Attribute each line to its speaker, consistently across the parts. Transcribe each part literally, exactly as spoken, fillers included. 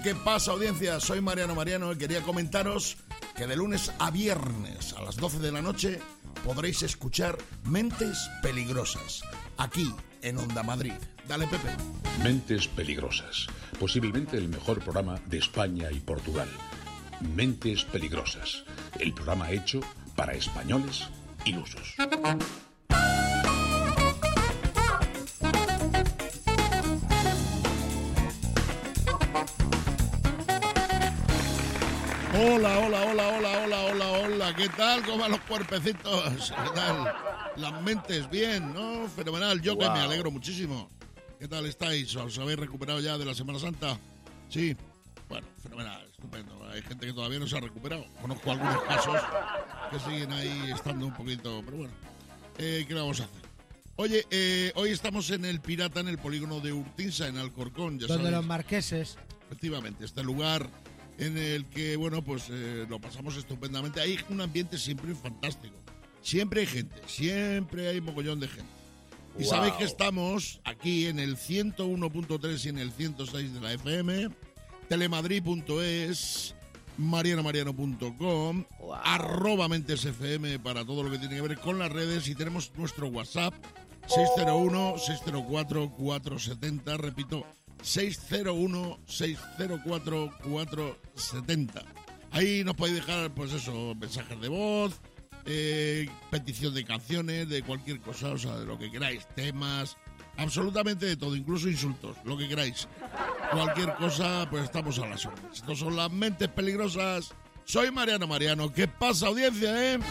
Speaker 1: ¿Qué pasa, audiencia? Soy Mariano Mariano y quería comentaros que de lunes a viernes a las doce de la noche podréis escuchar Mentes Peligrosas, aquí en Onda Madrid. Dale, Pepe.
Speaker 2: Mentes Peligrosas, posiblemente el mejor programa de España y Portugal. Mentes Peligrosas, el programa hecho para españoles ilusos.
Speaker 1: Hola, hola, hola, hola, hola, hola, hola, ¿qué tal? ¿Cómo van los cuerpecitos? ¿Qué tal? Las mentes, bien, ¿no? Fenomenal, yo wow. Que me alegro muchísimo. ¿Qué tal estáis? ¿Os habéis recuperado ya de la Semana Santa? Sí, bueno, fenomenal, estupendo. Hay gente que todavía no se ha recuperado. Conozco algunos casos que siguen ahí estando un poquito, pero bueno, eh, ¿qué le vamos a hacer? Oye, eh, hoy estamos en el Pirata, en el polígono de Urtinsa, en Alcorcón, ya
Speaker 3: Donde
Speaker 1: sabéis.
Speaker 3: Los Marqueses.
Speaker 1: Efectivamente, este lugar en el que, bueno, pues eh, lo pasamos estupendamente. Hay un ambiente siempre fantástico. Siempre hay gente, siempre hay mogollón de gente. Y wow. Sabéis que estamos aquí en el ciento uno punto tres y en el ciento seis de la F M, telemadrid punto es, mariano mariano punto com, wow. arroba Mentes F M para todo lo que tiene que ver con las redes, y tenemos nuestro WhatsApp seis cero uno, seis cero cuatro, cuatro siete cero, repito, seis cero uno, seis cero cuatro, cuatro siete cero. Ahí nos podéis dejar, pues eso, mensajes de voz, eh, petición de canciones, de cualquier cosa, o sea, de lo que queráis, temas, absolutamente de todo, incluso insultos, lo que queráis. Cualquier cosa, pues estamos a las órdenes. Estos son las Mentes Peligrosas. Soy Mariano Mariano. ¿Qué pasa, audiencia, eh?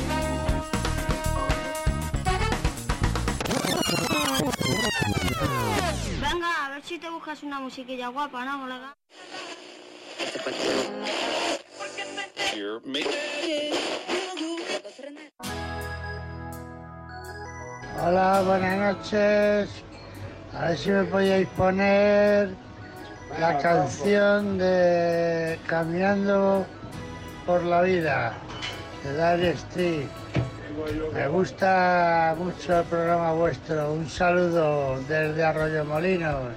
Speaker 4: Venga, a ver si te buscas una musiquilla guapa, ¿no, colega?
Speaker 5: Hola, buenas noches. A ver si me podíais poner la canción de Caminando por la Vida, de Dire Straits. Me gusta mucho el programa vuestro. Un saludo desde Arroyomolinos.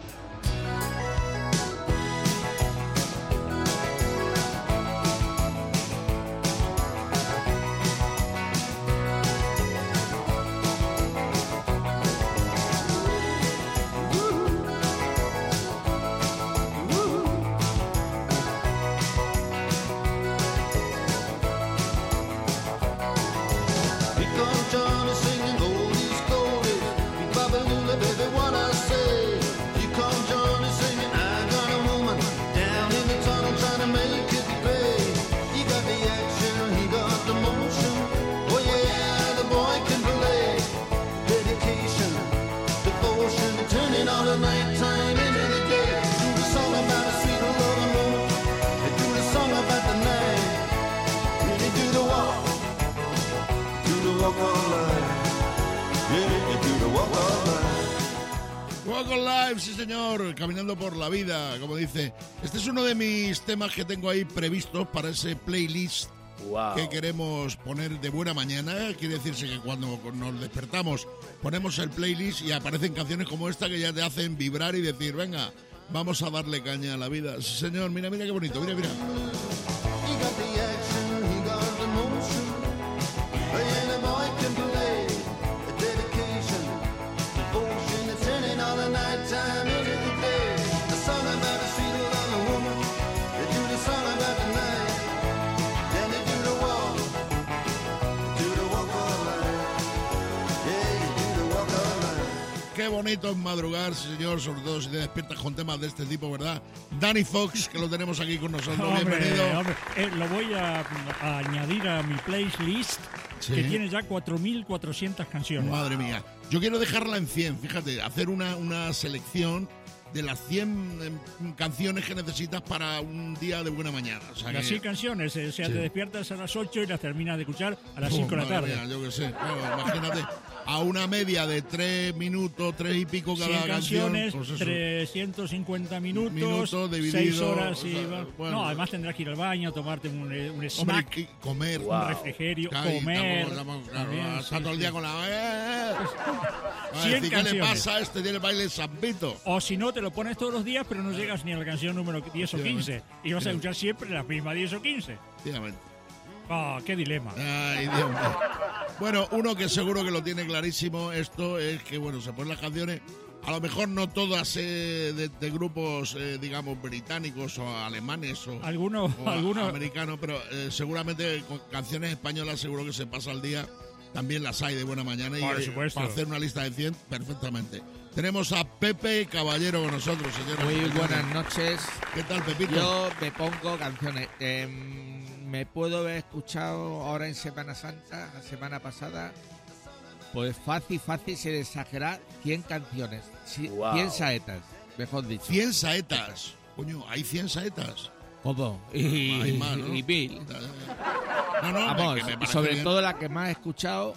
Speaker 1: Sí, señor, Caminando por la Vida, como dice. Este es uno de mis temas que tengo ahí previstos para ese playlist wow. que queremos poner de buena mañana. Quiere decirse que cuando nos despertamos ponemos el playlist y aparecen canciones como esta que ya te hacen vibrar y decir, venga, vamos a darle caña a la vida. Sí, señor, mira, mira qué bonito, mira, mira. Qué bonito es madrugar, señor, sobre todo si te despiertas con temas de este tipo, ¿verdad? Danny Fox, que lo tenemos aquí con nosotros, hombre, bienvenido.
Speaker 6: Hombre, eh, lo voy a, a añadir a mi playlist, ¿sí? Que tiene ya cuatro mil cuatrocientas canciones.
Speaker 1: Madre mía, yo quiero dejarla en cien, fíjate, hacer una, una selección de las cien eh, canciones que necesitas para un día de buena mañana. O sea
Speaker 6: las
Speaker 1: que...
Speaker 6: cien canciones, eh, o sea, sí. Te despiertas a las ocho y las terminas de escuchar a las cinco
Speaker 1: oh,
Speaker 6: de la tarde.
Speaker 1: Mía, yo qué sé, claro, imagínate. a una media de tres minutos, tres y pico cada
Speaker 6: cien canciones,
Speaker 1: canción, pues
Speaker 6: trescientos cincuenta minutos,
Speaker 1: Minutos dividido,
Speaker 6: seis horas. Y
Speaker 1: o sea,
Speaker 6: va-
Speaker 1: bueno.
Speaker 6: no, además tendrás que ir al baño, tomarte un, eh, un
Speaker 1: Hombre,
Speaker 6: snack,
Speaker 1: y comer.
Speaker 6: un refrigerio,
Speaker 1: Claro, y
Speaker 6: comer.
Speaker 1: estamos- estamos- claro,
Speaker 6: también,
Speaker 1: está
Speaker 6: sí,
Speaker 1: todo el
Speaker 6: sí.
Speaker 1: día con la... ¡Eh! A
Speaker 6: cien
Speaker 1: decir, ¿qué le
Speaker 6: canciones.
Speaker 1: pasa a este? Tiene el baile Zambito.
Speaker 6: O si no, te lo pones todos los días, pero no llegas ni a la canción número diez o quince. Y vas a
Speaker 1: Sí.
Speaker 6: escuchar siempre la misma diez o quince.
Speaker 1: Efectivamente.
Speaker 6: Ah, qué dilema.
Speaker 1: Ay, Dios mío. Bueno, uno que seguro que lo tiene clarísimo esto es que, bueno, se ponen las canciones, a lo mejor no todas eh, de, de grupos, eh, digamos, británicos o alemanes o,
Speaker 6: Algunos,
Speaker 1: o a-
Speaker 6: algunos,
Speaker 1: americanos, pero eh, seguramente con canciones españolas seguro que se pasa al día. También las hay de buena mañana y
Speaker 6: Por
Speaker 1: eh,
Speaker 6: supuesto.
Speaker 1: para hacer una lista de cien, perfectamente. Tenemos a Pepe Caballero con nosotros, señor.
Speaker 3: Muy buenas noches.
Speaker 1: ¿Qué tal, Pepito?
Speaker 3: Yo me pongo canciones. Eh, me puedo haber escuchado ahora en Semana Santa, la semana pasada, pues fácil, fácil, sin exagerar, cien canciones. Sí,
Speaker 7: Wow.
Speaker 3: cien saetas, mejor dicho.
Speaker 1: cien saetas. Coño, hay cien saetas.
Speaker 3: ¿Cómo? Y,
Speaker 1: Hay más, ¿no?
Speaker 3: y mil.
Speaker 1: No, no,
Speaker 3: Vamos,
Speaker 1: que me
Speaker 3: y
Speaker 1: parece
Speaker 3: sobre
Speaker 1: bien.
Speaker 3: todo la que más he escuchado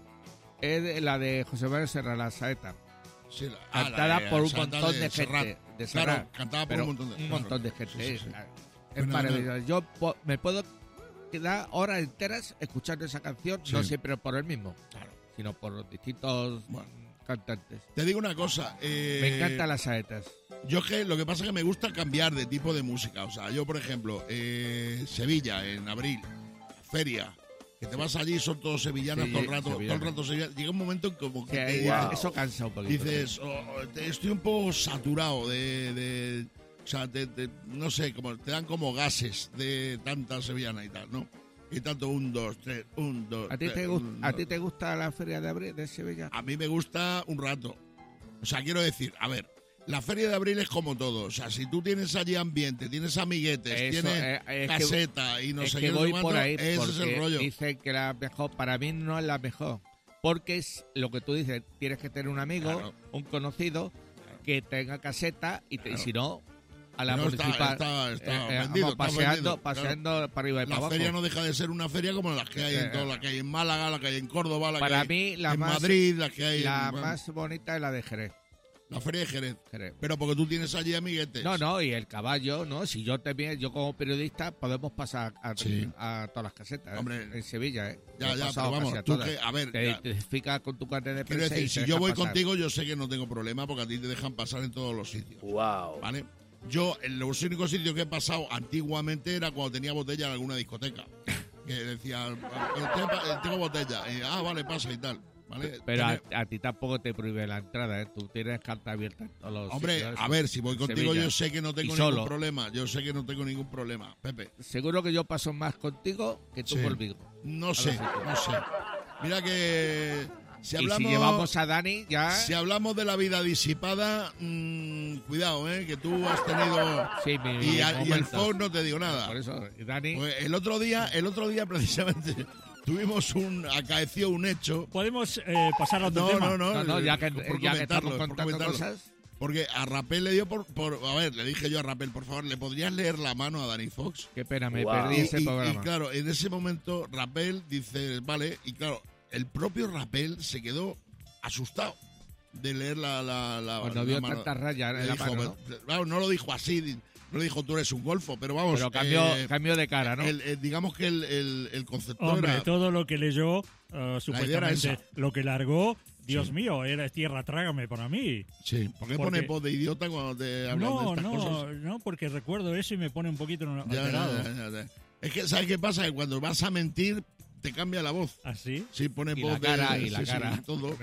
Speaker 3: es de- la de José Manuel Serra, la saeta.
Speaker 1: Sí, la- ah,
Speaker 3: Cantada
Speaker 1: la de
Speaker 3: por un
Speaker 1: Santa
Speaker 3: montón de,
Speaker 1: Serrat.
Speaker 3: gente. De
Speaker 1: Claro,
Speaker 3: Serrat.
Speaker 1: cantada por
Speaker 3: Pero
Speaker 1: un montón de
Speaker 3: un
Speaker 1: claro.
Speaker 3: montón de gente.
Speaker 1: Sí, sí,
Speaker 3: es
Speaker 1: sí.
Speaker 3: es
Speaker 1: Fenomenal.
Speaker 3: maravilloso. Yo po- me puedo quedar horas enteras escuchando esa canción,
Speaker 1: Sí.
Speaker 3: no siempre por el mismo,
Speaker 1: Claro.
Speaker 3: sino por los distintos
Speaker 1: Bueno.
Speaker 3: cantantes.
Speaker 1: Te digo una cosa. eh,
Speaker 3: Me encantan las saetas.
Speaker 1: Yo que lo que pasa es que me gusta cambiar de tipo de música. O sea, yo, por ejemplo, eh, Sevilla, en abril, feria, que te vas allí, son todos sevillanos
Speaker 3: Sí,
Speaker 1: todo el rato, todo
Speaker 3: sevillanos.
Speaker 1: el rato sevillanos. Llega un momento en como que
Speaker 3: Que
Speaker 1: te-
Speaker 3: igual eso cansa un poquito.
Speaker 1: dices, oh, oh, te- estoy un poco saturado de... de- o sea, te- te- no sé, como te dan como gases de tanta sevillana y tal, ¿no? Y tanto un, dos, tres, un, dos,
Speaker 3: ¿A ti,
Speaker 1: tres,
Speaker 3: te gust-
Speaker 1: un,
Speaker 3: ¿A
Speaker 1: dos.
Speaker 3: ti te gusta la feria de abril de Sevilla?
Speaker 1: A mí me gusta un rato. O sea, quiero decir, a ver, la feria de abril es como todo. O sea, si tú tienes allí ambiente, tienes amiguetes,
Speaker 3: Eso,
Speaker 1: tienes
Speaker 3: eh, es que-
Speaker 1: caseta y no
Speaker 3: es
Speaker 1: sé
Speaker 3: que
Speaker 1: qué, no sé
Speaker 3: voy
Speaker 1: cuánto,
Speaker 3: por ahí
Speaker 1: ese es
Speaker 3: porque
Speaker 1: el rollo.
Speaker 3: dicen que la mejor, para mí no es la mejor, porque es lo que tú dices, tienes que tener un amigo,
Speaker 1: Claro.
Speaker 3: un conocido que tenga caseta y, te- y
Speaker 1: Claro.
Speaker 3: si no a la
Speaker 1: No, está-
Speaker 3: municipal
Speaker 1: está- está
Speaker 3: eh, eh,
Speaker 1: vendido,
Speaker 3: vamos,
Speaker 1: está
Speaker 3: paseando,
Speaker 1: vendido, claro.
Speaker 3: paseando para arriba y para
Speaker 1: La
Speaker 3: abajo.
Speaker 1: feria no deja de ser una feria como las que hay en
Speaker 3: Eh,
Speaker 1: todo, la que hay en Málaga, la que hay en Córdoba, la
Speaker 3: Para
Speaker 1: que hay
Speaker 3: mí la
Speaker 1: en
Speaker 3: más
Speaker 1: Madrid, la que hay
Speaker 3: la
Speaker 1: en bueno,
Speaker 3: más bonita es la de Jerez,
Speaker 1: la feria de Jerez.
Speaker 3: Jerez.
Speaker 1: Pero porque tú tienes allí amiguetes.
Speaker 3: No, no, y el caballo, ¿no? Si yo también, yo como periodista, podemos pasar a,
Speaker 1: Sí.
Speaker 3: a todas las casetas, ¿eh?
Speaker 1: Hombre,
Speaker 3: en Sevilla, ¿eh?
Speaker 1: ya,
Speaker 3: Yo he
Speaker 1: ya,
Speaker 3: pasado
Speaker 1: pero vamos,
Speaker 3: casi a
Speaker 1: tú
Speaker 3: todas.
Speaker 1: que, a ver,
Speaker 3: Te
Speaker 1: ya,
Speaker 3: identificas con tu carnet de
Speaker 1: quiero
Speaker 3: prensa y
Speaker 1: decir,
Speaker 3: te
Speaker 1: si yo
Speaker 3: dejan
Speaker 1: voy
Speaker 3: pasar.
Speaker 1: contigo, yo sé que no tengo problema porque a ti te dejan pasar en todos los sitios.
Speaker 7: Wow.
Speaker 1: ¿Vale? Yo, en los únicos sitios que he pasado antiguamente era cuando tenía botella en alguna discoteca. Que decía, "Tengo, tengo botella. Y, ah, vale, pasa y tal. ¿Vale?
Speaker 3: Pero a,
Speaker 1: Tener-
Speaker 3: a ti tampoco te prohíbe la entrada, ¿eh? Tú tienes carta abierta en todos los
Speaker 1: Hombre,
Speaker 3: sitios,
Speaker 1: a ver, si voy contigo,
Speaker 3: Sevilla.
Speaker 1: yo sé que no tengo
Speaker 3: Y
Speaker 1: ningún
Speaker 3: solo.
Speaker 1: problema. Yo sé que no tengo ningún problema, Pepe.
Speaker 3: Seguro que yo paso más contigo que tú
Speaker 1: Sí.
Speaker 3: conmigo.
Speaker 1: No sé,
Speaker 3: sitios.
Speaker 1: no sé. Mira que si
Speaker 3: Y
Speaker 1: hablamos,
Speaker 3: si llevamos a Dani, ya...
Speaker 1: si hablamos de la vida disipada, mmm, cuidado, ¿eh? Que tú has tenido...
Speaker 3: Sí, mi,
Speaker 1: Y, a- y el
Speaker 3: momentos.
Speaker 1: Fox no te digo nada.
Speaker 3: Por eso, y Dani...
Speaker 1: Pues el otro día, el otro día precisamente tuvimos un, acaeció un hecho.
Speaker 6: ¿Podemos eh, pasar a otro
Speaker 1: No,
Speaker 6: tema?
Speaker 1: no, no,
Speaker 3: no, no, ya que,
Speaker 1: por
Speaker 3: ya que
Speaker 1: comentarlo,
Speaker 3: estamos
Speaker 1: por
Speaker 3: contando
Speaker 1: comentarlo.
Speaker 3: cosas...
Speaker 1: Porque a Rapel le dio por, por, a ver, le dije yo a Rapel, por favor, ¿le podrías leer la mano a Dani Fox?
Speaker 3: Qué pena, me
Speaker 7: Wow.
Speaker 3: perdí
Speaker 1: Y,
Speaker 3: ese
Speaker 1: y-
Speaker 3: programa.
Speaker 1: y claro, en ese momento Rapel dice, vale, y claro, el propio Rapel se quedó asustado de leer la, la, la,
Speaker 3: Cuando
Speaker 1: la
Speaker 3: vio
Speaker 1: mano.
Speaker 3: tantas rayas en
Speaker 1: Le
Speaker 3: la
Speaker 1: dijo,
Speaker 3: mano, ¿no?
Speaker 1: pero- claro, no lo dijo así, no le dijo tú eres un golfo, pero vamos.
Speaker 3: Pero cambió,
Speaker 1: eh,
Speaker 3: cambió de cara, ¿no?
Speaker 1: el- el- digamos que el, el, el concepto
Speaker 6: Hombre,
Speaker 1: era...
Speaker 6: todo lo que leyó, uh,
Speaker 1: idea era
Speaker 6: supuestamente,
Speaker 1: esa.
Speaker 6: lo que largó, Dios mío, era tierra trágame para mí.
Speaker 1: Sí, ¿por qué
Speaker 6: Porque-
Speaker 1: pones voz de idiota cuando te hablan de
Speaker 6: No,
Speaker 1: estas
Speaker 6: no,
Speaker 1: cosas?
Speaker 6: no, porque recuerdo eso y me pone un poquito
Speaker 1: Ya,
Speaker 6: alterado.
Speaker 1: ya, ya, ya. Es que, ¿sabes qué pasa? Que cuando vas a mentir, te cambia la voz.
Speaker 6: ¿Así?
Speaker 1: Sí, pones
Speaker 3: Y
Speaker 1: voz
Speaker 3: la cara,
Speaker 1: de...
Speaker 3: y la
Speaker 1: sí, sí,
Speaker 3: cara.
Speaker 1: todo.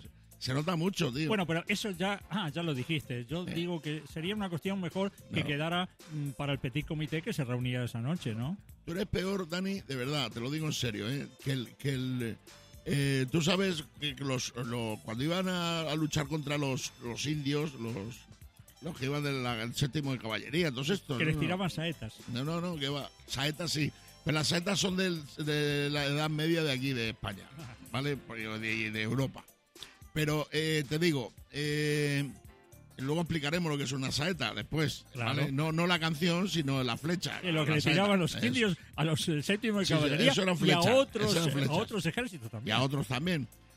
Speaker 1: Se nota mucho, tío.
Speaker 6: Bueno, pero eso ya, ah, ya lo dijiste. Yo digo que sería una cuestión mejor que
Speaker 1: No.
Speaker 6: quedara mm, para el petit comité que se reunía esa noche, ¿no?
Speaker 1: Tú eres peor, Dani, de verdad, te lo digo en serio, ¿eh? Que el... Que el eh, tú sabes que los, los- cuando iban a, a luchar contra los, los indios, los, los que iban del la- séptimo de caballería, todos estos...
Speaker 6: Que
Speaker 1: ¿no?
Speaker 6: les tiraban saetas.
Speaker 1: No, no, no, que va. Saetas sí. Pero las saetas son del- de la edad media de aquí, de España, ¿vale? Porque De, de Europa. Pero eh, te digo, eh, luego explicaremos lo que es una saeta después,
Speaker 6: Claro.
Speaker 1: ¿vale? No, no la canción, sino la flecha.
Speaker 6: Eh, lo que
Speaker 1: La
Speaker 6: le
Speaker 1: saeta.
Speaker 6: tiraban los
Speaker 1: Eso.
Speaker 6: indios a los eh, séptimos de
Speaker 1: Sí, sí,
Speaker 6: caballería
Speaker 1: eso era
Speaker 6: y a
Speaker 1: flecha,
Speaker 6: otros,
Speaker 1: eso era
Speaker 6: a
Speaker 1: flecha.
Speaker 6: otros ejércitos
Speaker 1: Y
Speaker 6: también.
Speaker 1: a otros también.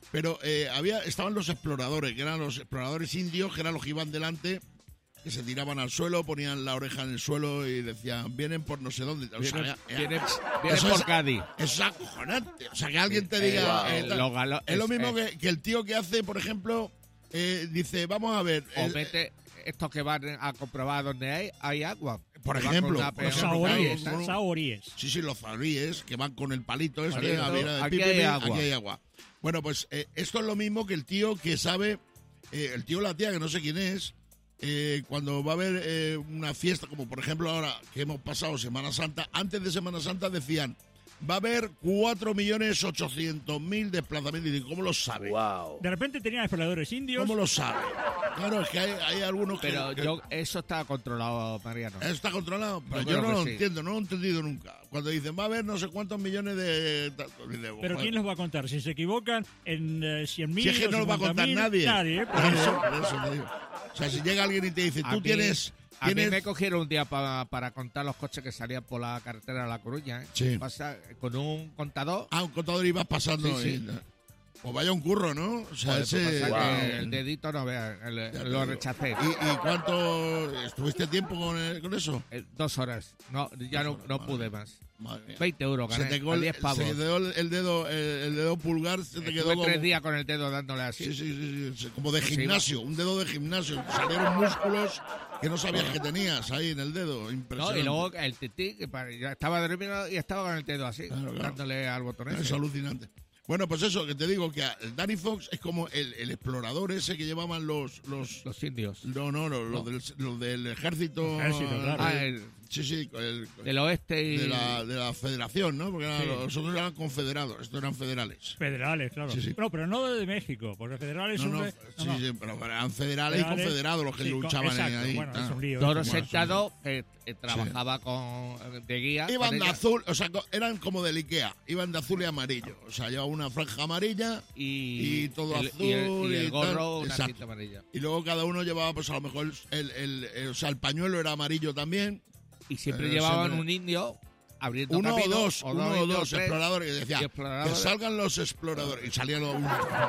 Speaker 1: Pero eh, había estaban los exploradores, que eran los exploradores indios, que eran los que iban delante, que se tiraban al suelo, ponían la oreja en el suelo y decían, vienen por no sé dónde. O sea,
Speaker 3: Vienen,
Speaker 1: ya-
Speaker 3: vienen-
Speaker 1: ya-
Speaker 3: vienen
Speaker 1: eso
Speaker 3: por
Speaker 1: es-
Speaker 3: Cádiz.
Speaker 1: Eso es acojonante. O sea, que alguien te
Speaker 3: Eh,
Speaker 1: diga...
Speaker 3: eh,
Speaker 1: eh, tal.
Speaker 3: los galo-
Speaker 1: es lo
Speaker 3: es-
Speaker 1: mismo
Speaker 3: eh.
Speaker 1: que, que el tío que hace, por ejemplo, eh, dice, vamos a ver...
Speaker 3: O
Speaker 1: eh,
Speaker 3: mete estos que van a comprobar dónde hay, hay agua.
Speaker 1: Por
Speaker 3: Que van
Speaker 1: ejemplo,
Speaker 3: con una
Speaker 1: por
Speaker 3: pe-
Speaker 1: ejemplo,
Speaker 3: una
Speaker 6: Saoríes,
Speaker 1: claro,
Speaker 3: pelleta.
Speaker 6: saoríes.
Speaker 1: Sí, sí, los zaríes que van con el palito este,
Speaker 3: Palito,
Speaker 1: a ver,
Speaker 3: aquí
Speaker 1: pi, pi,
Speaker 3: hay
Speaker 1: pi,
Speaker 3: agua.
Speaker 1: aquí hay agua. Bueno, pues eh, esto es lo mismo que el tío que sabe, eh, el tío o la tía, que no sé quién es, eh, cuando va a haber eh, una fiesta, como por ejemplo ahora que hemos pasado Semana Santa, antes de Semana Santa decían, va a haber cuatro millones ochocientos mil desplazamientos. Y digo, ¿cómo lo sabe?
Speaker 7: Wow.
Speaker 6: De repente tenían exploradores indios.
Speaker 1: ¿Cómo lo sabe? Claro, es que hay, hay algunos que...
Speaker 3: Pero
Speaker 1: que-
Speaker 3: yo, eso está controlado, Mariano.
Speaker 1: ¿Eso está controlado? Pero
Speaker 3: Yo
Speaker 1: yo,
Speaker 3: creo
Speaker 1: no
Speaker 3: que
Speaker 1: lo
Speaker 3: sí.
Speaker 1: entiendo, no lo he entendido nunca. Cuando dicen, va a haber no sé cuántos millones de... de-
Speaker 6: Pero
Speaker 1: joder.
Speaker 6: ¿quién los va a contar? Si se equivocan en eh, cien mil
Speaker 1: Si es que no lo va a contar nadie.
Speaker 6: Nadie, ¿eh? Por
Speaker 1: Por
Speaker 6: eso.
Speaker 1: eso, por eso te digo. O sea, si llega alguien y te dice,
Speaker 3: A
Speaker 1: tú
Speaker 3: mí-
Speaker 1: tienes...
Speaker 3: A mí
Speaker 1: tienes
Speaker 3: me cogieron un día pa- para contar los coches que salían por la carretera de La Coruña. ¿eh?
Speaker 1: Sí.
Speaker 3: Pasa con un contador.
Speaker 1: Ah, un contador y vas pasando.
Speaker 3: Sí,
Speaker 1: y-
Speaker 3: sí.
Speaker 1: Pues vaya un curro, ¿no? O sea,
Speaker 3: Joder, pues
Speaker 1: ese...
Speaker 3: pasa
Speaker 7: Wow.
Speaker 3: que el dedito no vea, el-
Speaker 1: Ya te
Speaker 3: lo
Speaker 1: digo.
Speaker 3: rechacé.
Speaker 1: ¿Y, y cuánto... ¿Estuviste tiempo con, el- con eso?
Speaker 3: Eh, Dos horas. No, ya no, no pude más.
Speaker 1: Madre mía.
Speaker 3: veinte euros
Speaker 1: Se
Speaker 3: gané.
Speaker 1: te quedó
Speaker 3: a
Speaker 1: el,
Speaker 3: diez pavos.
Speaker 1: se te quedó el, el dedo, el, el dedo pulgar, se te quedó
Speaker 3: Estuve
Speaker 1: como...
Speaker 3: tres días con el dedo dándole así.
Speaker 1: Sí, sí, sí, sí, como de
Speaker 3: Sí,
Speaker 1: gimnasio, un dedo de gimnasio. Salieron músculos que no sabías que tenías ahí en el dedo.
Speaker 3: No,
Speaker 1: Impresionante.
Speaker 3: y luego el tití, que para- ya estaba dormido y estaba con el dedo así,
Speaker 1: Claro, claro.
Speaker 3: dándole al botón ese.
Speaker 1: Es alucinante. Bueno, pues eso, que te digo que el Danny Fox es como el, el explorador ese que llevaban los... los
Speaker 3: Los indios.
Speaker 1: no, no, no, los, Del, los del ejército...
Speaker 6: Ejército, claro.
Speaker 3: Ah, el,
Speaker 1: Sí, sí, el-
Speaker 3: del oeste y...
Speaker 1: de, la, de la federación, ¿no? Porque eran-
Speaker 6: Sí.
Speaker 1: los otros eran confederados, estos eran federales.
Speaker 6: Federales, claro.
Speaker 1: Sí, sí.
Speaker 6: No, pero no de México, porque federales
Speaker 1: No,
Speaker 6: son
Speaker 1: no,
Speaker 6: de-
Speaker 1: sí,
Speaker 6: no, no.
Speaker 1: sí, pero eran federales, y
Speaker 6: Federales,
Speaker 1: confederados los que
Speaker 6: sí, con-
Speaker 1: luchaban
Speaker 6: exacto,
Speaker 1: ahí.
Speaker 6: Bueno,
Speaker 1: ah.
Speaker 6: es un lío.
Speaker 3: Toro
Speaker 6: eso.
Speaker 1: Bueno,
Speaker 3: sentado que eh, trabajaba con de guía.
Speaker 1: Iban
Speaker 3: con
Speaker 1: de
Speaker 3: ella,
Speaker 1: azul, o sea, co- eran como del Ikea, iban de azul y amarillo. O sea, llevaba una franja amarilla
Speaker 3: y,
Speaker 1: y todo
Speaker 3: el,
Speaker 1: azul
Speaker 3: y el, y el
Speaker 1: y
Speaker 3: gorro
Speaker 1: tal.
Speaker 3: una
Speaker 1: Exacto.
Speaker 3: cinta amarilla.
Speaker 1: y luego cada uno llevaba, pues a lo mejor, el, el, el- o sea, el pañuelo era amarillo también.
Speaker 3: Y siempre
Speaker 1: Eh,
Speaker 3: llevaban
Speaker 1: siempre-
Speaker 3: un indio abriendo
Speaker 1: Uno o
Speaker 3: camino,
Speaker 1: dos,
Speaker 3: o
Speaker 1: uno o
Speaker 3: indios,
Speaker 1: dos
Speaker 3: tres,
Speaker 1: exploradores. Y decía,
Speaker 3: y exploradores.
Speaker 1: que salgan los exploradores. Y salían los...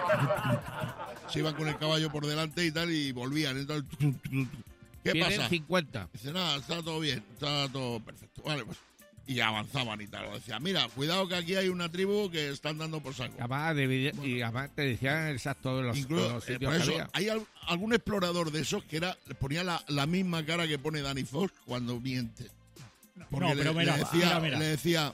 Speaker 1: Se iban con el caballo por delante y tal, y volvían. Y tal. ¿Qué
Speaker 3: Tienen
Speaker 1: pasa?
Speaker 3: cincuenta.
Speaker 1: Dice, nada, está todo bien, está todo perfecto. Vale, pues. Y avanzaban y tal. Decía, mira, cuidado que aquí hay una tribu que están dando por saco.
Speaker 3: Y además, dividi- y además te decían exacto los,
Speaker 1: Incluso,
Speaker 3: los
Speaker 1: eh,
Speaker 3: sitios
Speaker 1: por
Speaker 3: que
Speaker 1: eso,
Speaker 3: había.
Speaker 1: hay al- algún explorador de esos que era le ponía la, la misma cara que pone Danny Fox cuando miente. Porque
Speaker 6: No, pero
Speaker 1: le,
Speaker 6: mira,
Speaker 1: le decía,
Speaker 6: mira, mira.
Speaker 1: le decía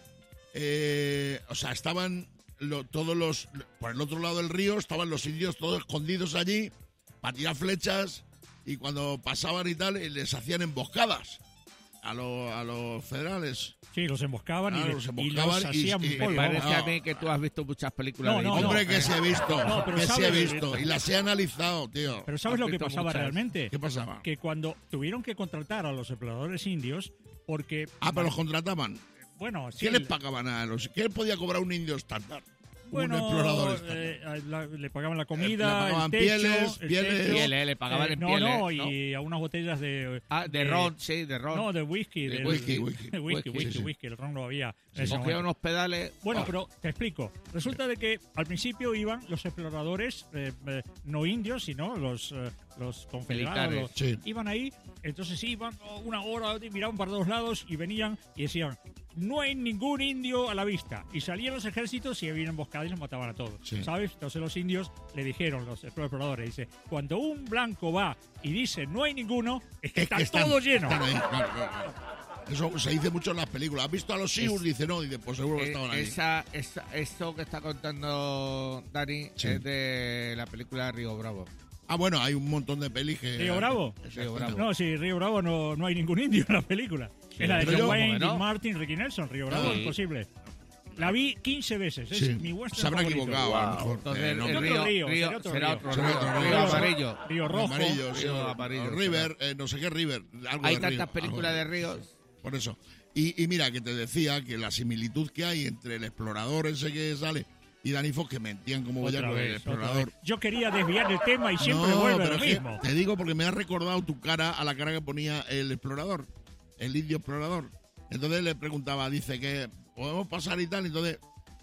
Speaker 1: eh, o sea, estaban lo- todos los, por el otro lado del río, estaban los indios todos escondidos allí para tirar flechas y cuando pasaban y tal, eh, les hacían emboscadas a, los a los federales.
Speaker 6: Sí, los emboscaban y,
Speaker 1: Claro,
Speaker 6: le-
Speaker 1: los
Speaker 6: y
Speaker 1: emboscaban
Speaker 6: los
Speaker 1: y-
Speaker 6: hacían
Speaker 1: y-
Speaker 3: Me
Speaker 6: polvo.
Speaker 3: parece
Speaker 1: no.
Speaker 3: a mí que tú has visto muchas películas
Speaker 6: No,
Speaker 3: de
Speaker 6: no,
Speaker 3: indios.
Speaker 1: Hombre, que se he visto,
Speaker 6: No, pero
Speaker 1: que se he
Speaker 6: ¿sabes?
Speaker 1: visto y las he analizado, tío.
Speaker 6: Pero ¿sabes
Speaker 3: Has
Speaker 6: lo que
Speaker 3: visto
Speaker 6: pasaba
Speaker 3: muchas.
Speaker 6: realmente?
Speaker 1: ¿Qué pasaba?
Speaker 6: Que cuando tuvieron que contratar a los exploradores indios, porque...
Speaker 1: Ah, pero los contrataban.
Speaker 6: Bueno, sí,
Speaker 1: ¿Qué les pagaban a los? ¿Qué podía cobrar un indio estándar?
Speaker 6: bueno,
Speaker 1: un explorador estándar.
Speaker 6: eh, la- le pagaban la
Speaker 1: Eh,
Speaker 6: comida,
Speaker 1: le pagaban
Speaker 6: el techo,
Speaker 1: pieles,
Speaker 6: el
Speaker 1: pieles.
Speaker 6: techo,
Speaker 3: Pieles, le pagaban
Speaker 6: eh,
Speaker 3: en
Speaker 6: no,
Speaker 3: pieles,
Speaker 6: no,
Speaker 3: ¿no?
Speaker 6: y a unas botellas de...
Speaker 3: Ah, de ron, sí, de ron.
Speaker 6: No, de whisky.
Speaker 3: De
Speaker 6: del-
Speaker 3: whisky,
Speaker 1: whisky.
Speaker 6: de whisky,
Speaker 3: Whisky,
Speaker 6: whisky,
Speaker 1: sí, sí.
Speaker 6: whisky, el ron lo había. en
Speaker 3: Se
Speaker 6: ese
Speaker 3: cogía
Speaker 6: momento.
Speaker 3: unos pedales.
Speaker 6: Bueno,
Speaker 3: oh,
Speaker 6: pero te explico. Resulta de que al principio iban los exploradores, eh, eh, no indios, sino los, eh, los confederados.
Speaker 3: Militares.
Speaker 6: los-
Speaker 1: Sí.
Speaker 6: Iban ahí, entonces iban oh, una hora, miraban para todos lados y venían y decían, no hay ningún indio a la vista. Y salían los ejércitos y habían emboscadas y los mataban a todos.
Speaker 1: Sí.
Speaker 6: ¿Sabes? Entonces los indios le dijeron, los exploradores, dice, cuando un blanco va y dice no hay ninguno, es que
Speaker 1: Es
Speaker 6: está
Speaker 1: que están-
Speaker 6: todo lleno.
Speaker 1: están ahí, claro, claro, claro. Eso se dice mucho en las películas. ¿Has visto a los Sioux? Dice no, dice, pues seguro que
Speaker 3: eh,
Speaker 1: estaban ahí.
Speaker 3: esa, esa, eso que está contando Dani
Speaker 1: Sí.
Speaker 3: es de la película Río Bravo.
Speaker 1: Ah, bueno, hay un montón de pelis que...
Speaker 6: ¿Río Bravo?
Speaker 1: Exacto.
Speaker 3: Bravo.
Speaker 6: No, sí, Río Bravo no, no hay ningún indio en la película. es la de
Speaker 1: pero
Speaker 6: John
Speaker 1: yo-
Speaker 6: Wayne,
Speaker 3: ¿no?
Speaker 6: Dean Martin, Ricky Nelson. Río Bravo,
Speaker 3: Sí.
Speaker 6: imposible. La vi quince veces. Es
Speaker 1: Sí.
Speaker 6: mi western
Speaker 1: Se habrá
Speaker 6: favorito.
Speaker 1: equivocado, a lo
Speaker 7: Wow.
Speaker 1: mejor.
Speaker 3: Entonces,
Speaker 1: Eh, no,
Speaker 3: el
Speaker 6: otro
Speaker 3: río,
Speaker 6: río,
Speaker 3: río-
Speaker 6: será otro
Speaker 3: será
Speaker 6: río.
Speaker 3: otro
Speaker 1: Será
Speaker 3: río,
Speaker 1: otro
Speaker 3: río
Speaker 1: río.
Speaker 3: amarillo.
Speaker 6: Río Rojo.
Speaker 1: Amarillo, sí,
Speaker 3: Río
Speaker 1: o-
Speaker 3: amarillo,
Speaker 1: o River, eh, no sé qué River. Algo
Speaker 3: Hay
Speaker 1: de
Speaker 3: tantas
Speaker 1: río,
Speaker 3: películas
Speaker 1: algo
Speaker 3: de ríos.
Speaker 1: Por eso. Y, y mira, que te decía que la similitud que hay entre el explorador ese que sale y Danny Fox, que mentían como
Speaker 6: Otra
Speaker 1: ya con el
Speaker 6: vez, otra
Speaker 1: explorador.
Speaker 6: vez. Yo quería desviar el tema y siempre
Speaker 1: No,
Speaker 6: vuelve
Speaker 1: pero
Speaker 6: lo
Speaker 1: es que
Speaker 6: mismo.
Speaker 1: te digo porque me ha recordado tu cara a la cara que ponía el explorador, el indio explorador. Entonces le preguntaba, dice que podemos pasar y tal, entonces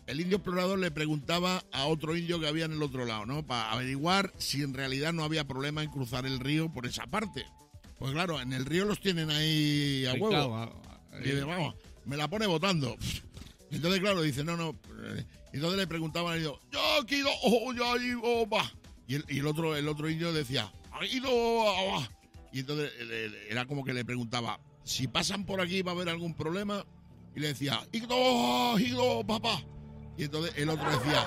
Speaker 1: el indio explorador le preguntaba a otro indio que había en el otro lado, ¿no? Para averiguar si en realidad no había problema en cruzar el río por esa parte. Pues claro, en el río los tienen ahí a huevo.
Speaker 3: Claro,
Speaker 1: Y dice, vamos, me la pone votando. Entonces, claro, dice, no, no. Entonces le preguntaban al indio, yo quiero, oh, ya ido, va. Y el, y el otro, el otro indio decía, ha ido, va. Y entonces era como que le preguntaba, si pasan por aquí va a haber algún problema. Y le decía, ido, ido, papá. Y entonces el otro decía,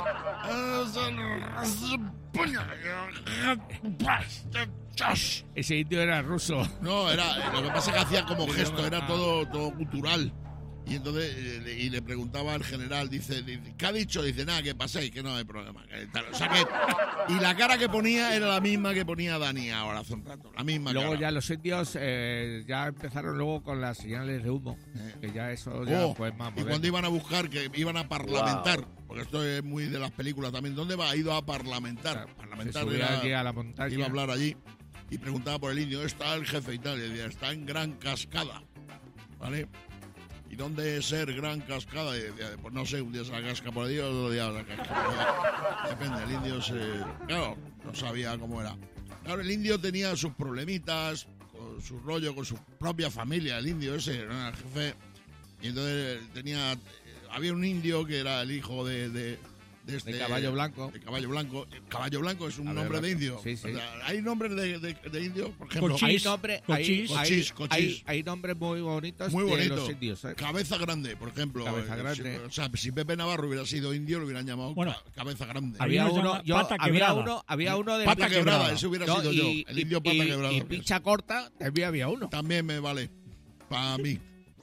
Speaker 3: ese indio era ruso.
Speaker 1: no, era, lo que pasa es que hacía como gesto, era todo, todo cultural. Y entonces eh, y le preguntaba al general, dice, dice, ¿qué ha dicho? Dice, nada, que paséis, que no hay problema. Que tal. O sea que, y la cara que ponía era la misma que ponía Dani ahora hace un rato, la misma
Speaker 3: Luego
Speaker 1: cara.
Speaker 3: ya los indios eh, ya empezaron luego con las señales de humo,
Speaker 1: Eh.
Speaker 3: que ya eso ya
Speaker 1: Oh,
Speaker 3: pues más
Speaker 1: y
Speaker 3: moderno.
Speaker 1: cuando iban a buscar, que iban a parlamentar, porque esto es muy de las películas también, ¿dónde va? Ha ido a parlamentar.
Speaker 3: Se
Speaker 1: Parlamentar
Speaker 3: subía
Speaker 1: era-
Speaker 3: allí a la montaña.
Speaker 1: iba a hablar allí y preguntaba por el indio, está el jefe y tal, y decía, está en Gran Cascada, ¿vale? ¿Y dónde es ser Gran Cascada? Y decía, pues no sé, un día se la casca por allí, otro día se la casca por allá. Depende, el indio se... Claro, no sabía cómo era. Claro, el indio tenía sus problemitas, con su rollo, con su propia familia, el indio ese, ¿no? El jefe. Y entonces tenía... Había un indio que era el hijo de... de de, este,
Speaker 3: De Caballo Blanco.
Speaker 1: De Caballo Blanco. Caballo Blanco es un
Speaker 3: Caballo
Speaker 1: nombre de
Speaker 3: Blanco.
Speaker 1: indio.
Speaker 3: Sí, sí.
Speaker 1: O sea, hay nombres de, de, de indio, por ejemplo.
Speaker 6: Cochís.
Speaker 3: Hay nombres, hay,
Speaker 6: Cochís.
Speaker 3: hay-
Speaker 1: Cochís,
Speaker 3: hay-
Speaker 1: cochís.
Speaker 3: hay nombres muy bonitos
Speaker 1: Muy
Speaker 3: de
Speaker 1: bonito.
Speaker 3: los indios, ¿eh?
Speaker 1: Cabeza Grande, por ejemplo.
Speaker 3: Cabeza
Speaker 1: Eh,
Speaker 3: Grande.
Speaker 1: si- o sea, si Pepe Navarro hubiera sido indio, lo hubieran llamado
Speaker 6: Bueno,
Speaker 1: Ca- Cabeza Grande.
Speaker 3: Había
Speaker 6: uno
Speaker 3: uno,
Speaker 6: llama
Speaker 3: yo,
Speaker 6: Pata
Speaker 3: había
Speaker 6: Quebrada.
Speaker 3: uno, había uno de
Speaker 1: Pata quebrada,
Speaker 6: quebrada.
Speaker 1: ese hubiera
Speaker 3: no,
Speaker 1: sido
Speaker 3: y,
Speaker 1: yo. El
Speaker 3: y-
Speaker 1: indio Pata
Speaker 3: y-
Speaker 1: Quebrada.
Speaker 3: y pincha corta, también había uno.
Speaker 1: También me vale. Para mí.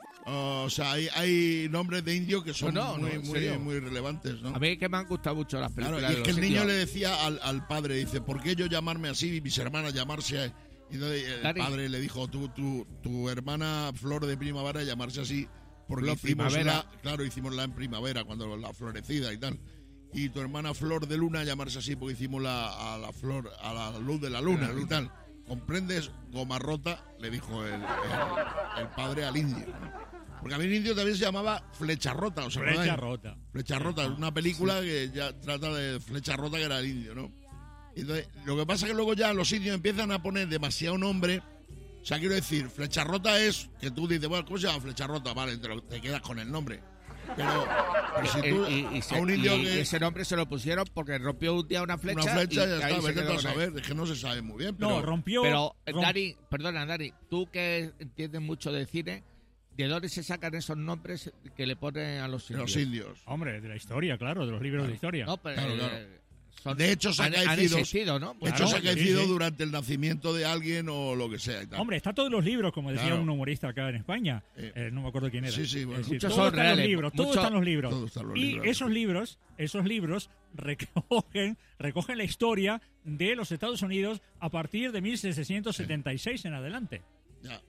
Speaker 1: O sea, hay, hay nombres de indios que son
Speaker 3: No, no,
Speaker 1: muy,
Speaker 3: no, en
Speaker 1: muy,
Speaker 3: serio.
Speaker 1: muy relevantes, ¿no?
Speaker 3: A mí que me han gustado mucho las
Speaker 1: Claro,
Speaker 3: películas
Speaker 1: y
Speaker 3: de
Speaker 1: es que
Speaker 3: los
Speaker 1: el niño
Speaker 3: indios.
Speaker 1: le decía al, al padre, dice, ¿por qué yo llamarme así y mis hermanas llamarse? Y entonces el
Speaker 3: Dani.
Speaker 1: padre le dijo, tu, tu, tu hermana Flor de Primavera llamarse así porque
Speaker 3: Flor
Speaker 1: hicimos
Speaker 3: Primavera.
Speaker 1: la, claro, hicimos la en primavera, cuando la florecida y tal. Y tu hermana Flor de Luna llamarse así porque hicimos la, a la flor, a la luz de la luna
Speaker 3: La luna.
Speaker 1: y tal. ¿Comprendes? Goma rota, le dijo el, el, el padre al indio. ¿no? Porque a mí el indio también se llamaba Flecha Rota, ¿os acordáis?
Speaker 6: Flecha rota.
Speaker 1: Flecha Rota, es una película que ya trata de Flecha Rota, que era el indio, ¿no? Y entonces, lo que pasa es que luego ya los indios empiezan a poner demasiado nombre. O sea, quiero decir, Flecha Rota es que tú dices, bueno, ¿cómo se llama Flecha Rota? Vale, te, lo- te quedas con el nombre. Pero, pero si tú,
Speaker 3: Eh, y, y se-
Speaker 1: a un indio
Speaker 3: y
Speaker 1: que
Speaker 3: ese nombre se lo pusieron porque rompió un día una flecha.
Speaker 1: una flecha
Speaker 3: y
Speaker 1: ya
Speaker 3: ahí
Speaker 1: está,
Speaker 3: se
Speaker 1: vete
Speaker 3: quedó
Speaker 1: tú a
Speaker 3: con él.
Speaker 1: saber, es que no se sabe muy bien. Pero,
Speaker 6: No, rompió.
Speaker 3: Pero, eh,
Speaker 6: rom-
Speaker 3: Dani, perdona, Dani, tú que entiendes mucho de cine, ¿de dónde se sacan esos nombres que le ponen a los
Speaker 1: de
Speaker 3: indios?
Speaker 1: los indios.
Speaker 6: Hombre, de la historia, claro, de los libros de historia.
Speaker 3: No, pero,
Speaker 1: Claro,
Speaker 3: eh,
Speaker 1: claro.
Speaker 3: son-
Speaker 1: De hecho, se
Speaker 3: han, han
Speaker 1: acaecidos-
Speaker 3: existido, ¿no?
Speaker 1: De hecho,
Speaker 6: Claro,
Speaker 1: se ha
Speaker 6: sí,
Speaker 1: crecido
Speaker 6: sí.
Speaker 1: durante el nacimiento de alguien o lo que sea y tal.
Speaker 6: Hombre, está todos los libros, como decía
Speaker 1: Claro.
Speaker 6: un humorista acá en España.
Speaker 1: Eh.
Speaker 6: Eh, no me acuerdo quién era.
Speaker 1: Sí, sí, bueno.
Speaker 6: Es decir,
Speaker 3: Muchos
Speaker 6: todos
Speaker 3: son
Speaker 6: están los
Speaker 3: reales,
Speaker 6: libros, todos
Speaker 3: mucho-
Speaker 6: están los libros.
Speaker 1: Todos están los
Speaker 6: y
Speaker 1: libros.
Speaker 6: esos libros, esos libros recogen, recogen la historia de los Estados Unidos a partir de mil setecientos setenta y seis en adelante,
Speaker 1: Ya.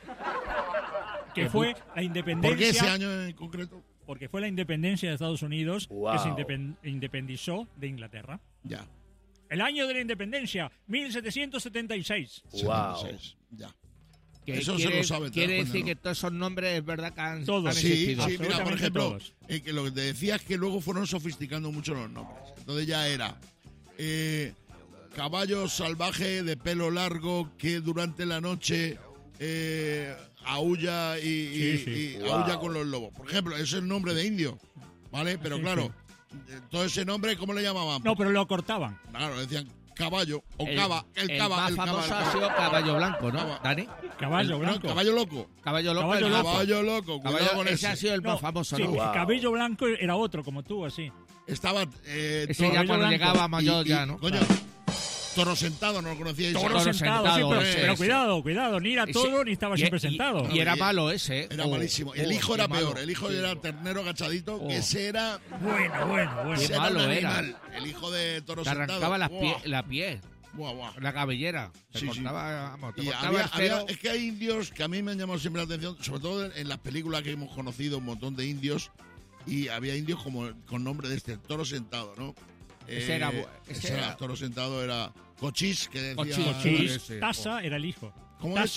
Speaker 6: que fue la independencia.
Speaker 1: ¿Por qué ese año en concreto?
Speaker 6: Porque fue la independencia de Estados Unidos que se
Speaker 7: Wow.
Speaker 6: independ- independizó de Inglaterra.
Speaker 1: Ya.
Speaker 6: El año de la independencia, mil setecientos setenta y seis.
Speaker 7: Wow.
Speaker 1: setenta y seis, Ya.
Speaker 3: Que
Speaker 1: Eso se
Speaker 3: quiere,
Speaker 1: lo sabe, te
Speaker 3: quiere
Speaker 1: das cuenta,
Speaker 3: decir
Speaker 1: ¿no?
Speaker 3: que todos esos nombres es verdad que han,
Speaker 6: Todos.
Speaker 3: han
Speaker 1: Sí,
Speaker 3: existido.
Speaker 1: sí, mira, por
Speaker 6: Absolutamente
Speaker 1: ejemplo,
Speaker 6: todos.
Speaker 1: eh, que lo que te decía es que luego fueron sofisticando mucho los nombres. Entonces ya era eh, caballo salvaje de pelo largo que durante la noche eh, aúlla y, y-
Speaker 6: Sí, sí.
Speaker 1: y
Speaker 7: Wow.
Speaker 1: aúlla con los lobos. Por ejemplo, ese es el nombre de indio, ¿vale? Pero
Speaker 6: Sí,
Speaker 1: claro, eh, todo ese nombre, ¿cómo le llamaban?
Speaker 6: No, pero lo cortaban.
Speaker 1: Claro, decían caballo o
Speaker 3: El,
Speaker 1: cava, el,
Speaker 3: el
Speaker 1: cava,
Speaker 3: más
Speaker 1: el cava,
Speaker 3: famoso
Speaker 1: el
Speaker 3: ha
Speaker 1: cava.
Speaker 3: sido Caballo Blanco, ¿no,
Speaker 1: Cava.
Speaker 3: Dani?
Speaker 6: Caballo
Speaker 1: El- no,
Speaker 6: blanco.
Speaker 1: caballo loco.
Speaker 3: Caballo Loco.
Speaker 6: Caballo
Speaker 3: el
Speaker 6: Loco.
Speaker 3: más-
Speaker 1: Caballo loco, cuidado
Speaker 3: Caballo-
Speaker 1: con
Speaker 3: ese
Speaker 1: ese.
Speaker 3: ha sido el
Speaker 6: No,
Speaker 3: más famoso,
Speaker 6: sí,
Speaker 3: ¿no?
Speaker 7: Wow.
Speaker 6: Cabello blanco era otro, como tú, así.
Speaker 1: Estaba eh,
Speaker 3: Ese
Speaker 1: Toro-
Speaker 3: ya cuando
Speaker 6: Blanco.
Speaker 3: llegaba mayor
Speaker 1: y-
Speaker 3: ya,
Speaker 1: y,
Speaker 3: ¿no?
Speaker 1: Coño, Toro Sentado, no lo conocíais.
Speaker 6: Toro,
Speaker 3: Toro
Speaker 6: sentado,
Speaker 3: sentado,
Speaker 6: sí, pero,
Speaker 3: ese,
Speaker 6: pero
Speaker 3: ese.
Speaker 6: cuidado, cuidado, ni era
Speaker 3: Ese-
Speaker 6: todo ni estaba
Speaker 3: y-
Speaker 6: siempre
Speaker 3: y-
Speaker 6: sentado.
Speaker 3: Y, era
Speaker 1: Y-
Speaker 3: malo ese, ¿eh?
Speaker 1: Era
Speaker 3: Oh,
Speaker 1: malísimo. Y el
Speaker 3: oh,
Speaker 1: hijo
Speaker 3: qué
Speaker 1: era
Speaker 3: malo.
Speaker 1: peor. El hijo era ternero agachadito,
Speaker 3: Oh.
Speaker 1: que ese era,
Speaker 6: Bueno, bueno, bueno.
Speaker 1: ese
Speaker 3: Qué
Speaker 1: era un
Speaker 3: malo era.
Speaker 1: animal. El hijo de Toro
Speaker 3: Te
Speaker 1: Sentado.
Speaker 3: arrancaba la
Speaker 1: Buah,
Speaker 3: pie, la pie,
Speaker 1: buah, buah.
Speaker 3: la cabellera. Te
Speaker 1: Sí, sí.
Speaker 3: cortaba, vamos, te
Speaker 1: Y
Speaker 3: cortaba
Speaker 1: había-
Speaker 3: el cero.
Speaker 1: había- es que hay indios que a mí me han llamado siempre la atención, sobre todo en, en las películas que hemos conocido, un montón de indios, y había indios como con nombre de este, Toro Sentado, ¿no?
Speaker 3: Ese era bu-
Speaker 1: ese
Speaker 3: ese
Speaker 1: era,
Speaker 3: era-
Speaker 1: Toro Sentado era Cochís, que decía...
Speaker 3: Cochís,
Speaker 6: Cochís,
Speaker 3: ese,
Speaker 6: Tasa era el hijo.
Speaker 1: ¿Cómo
Speaker 6: Tasa,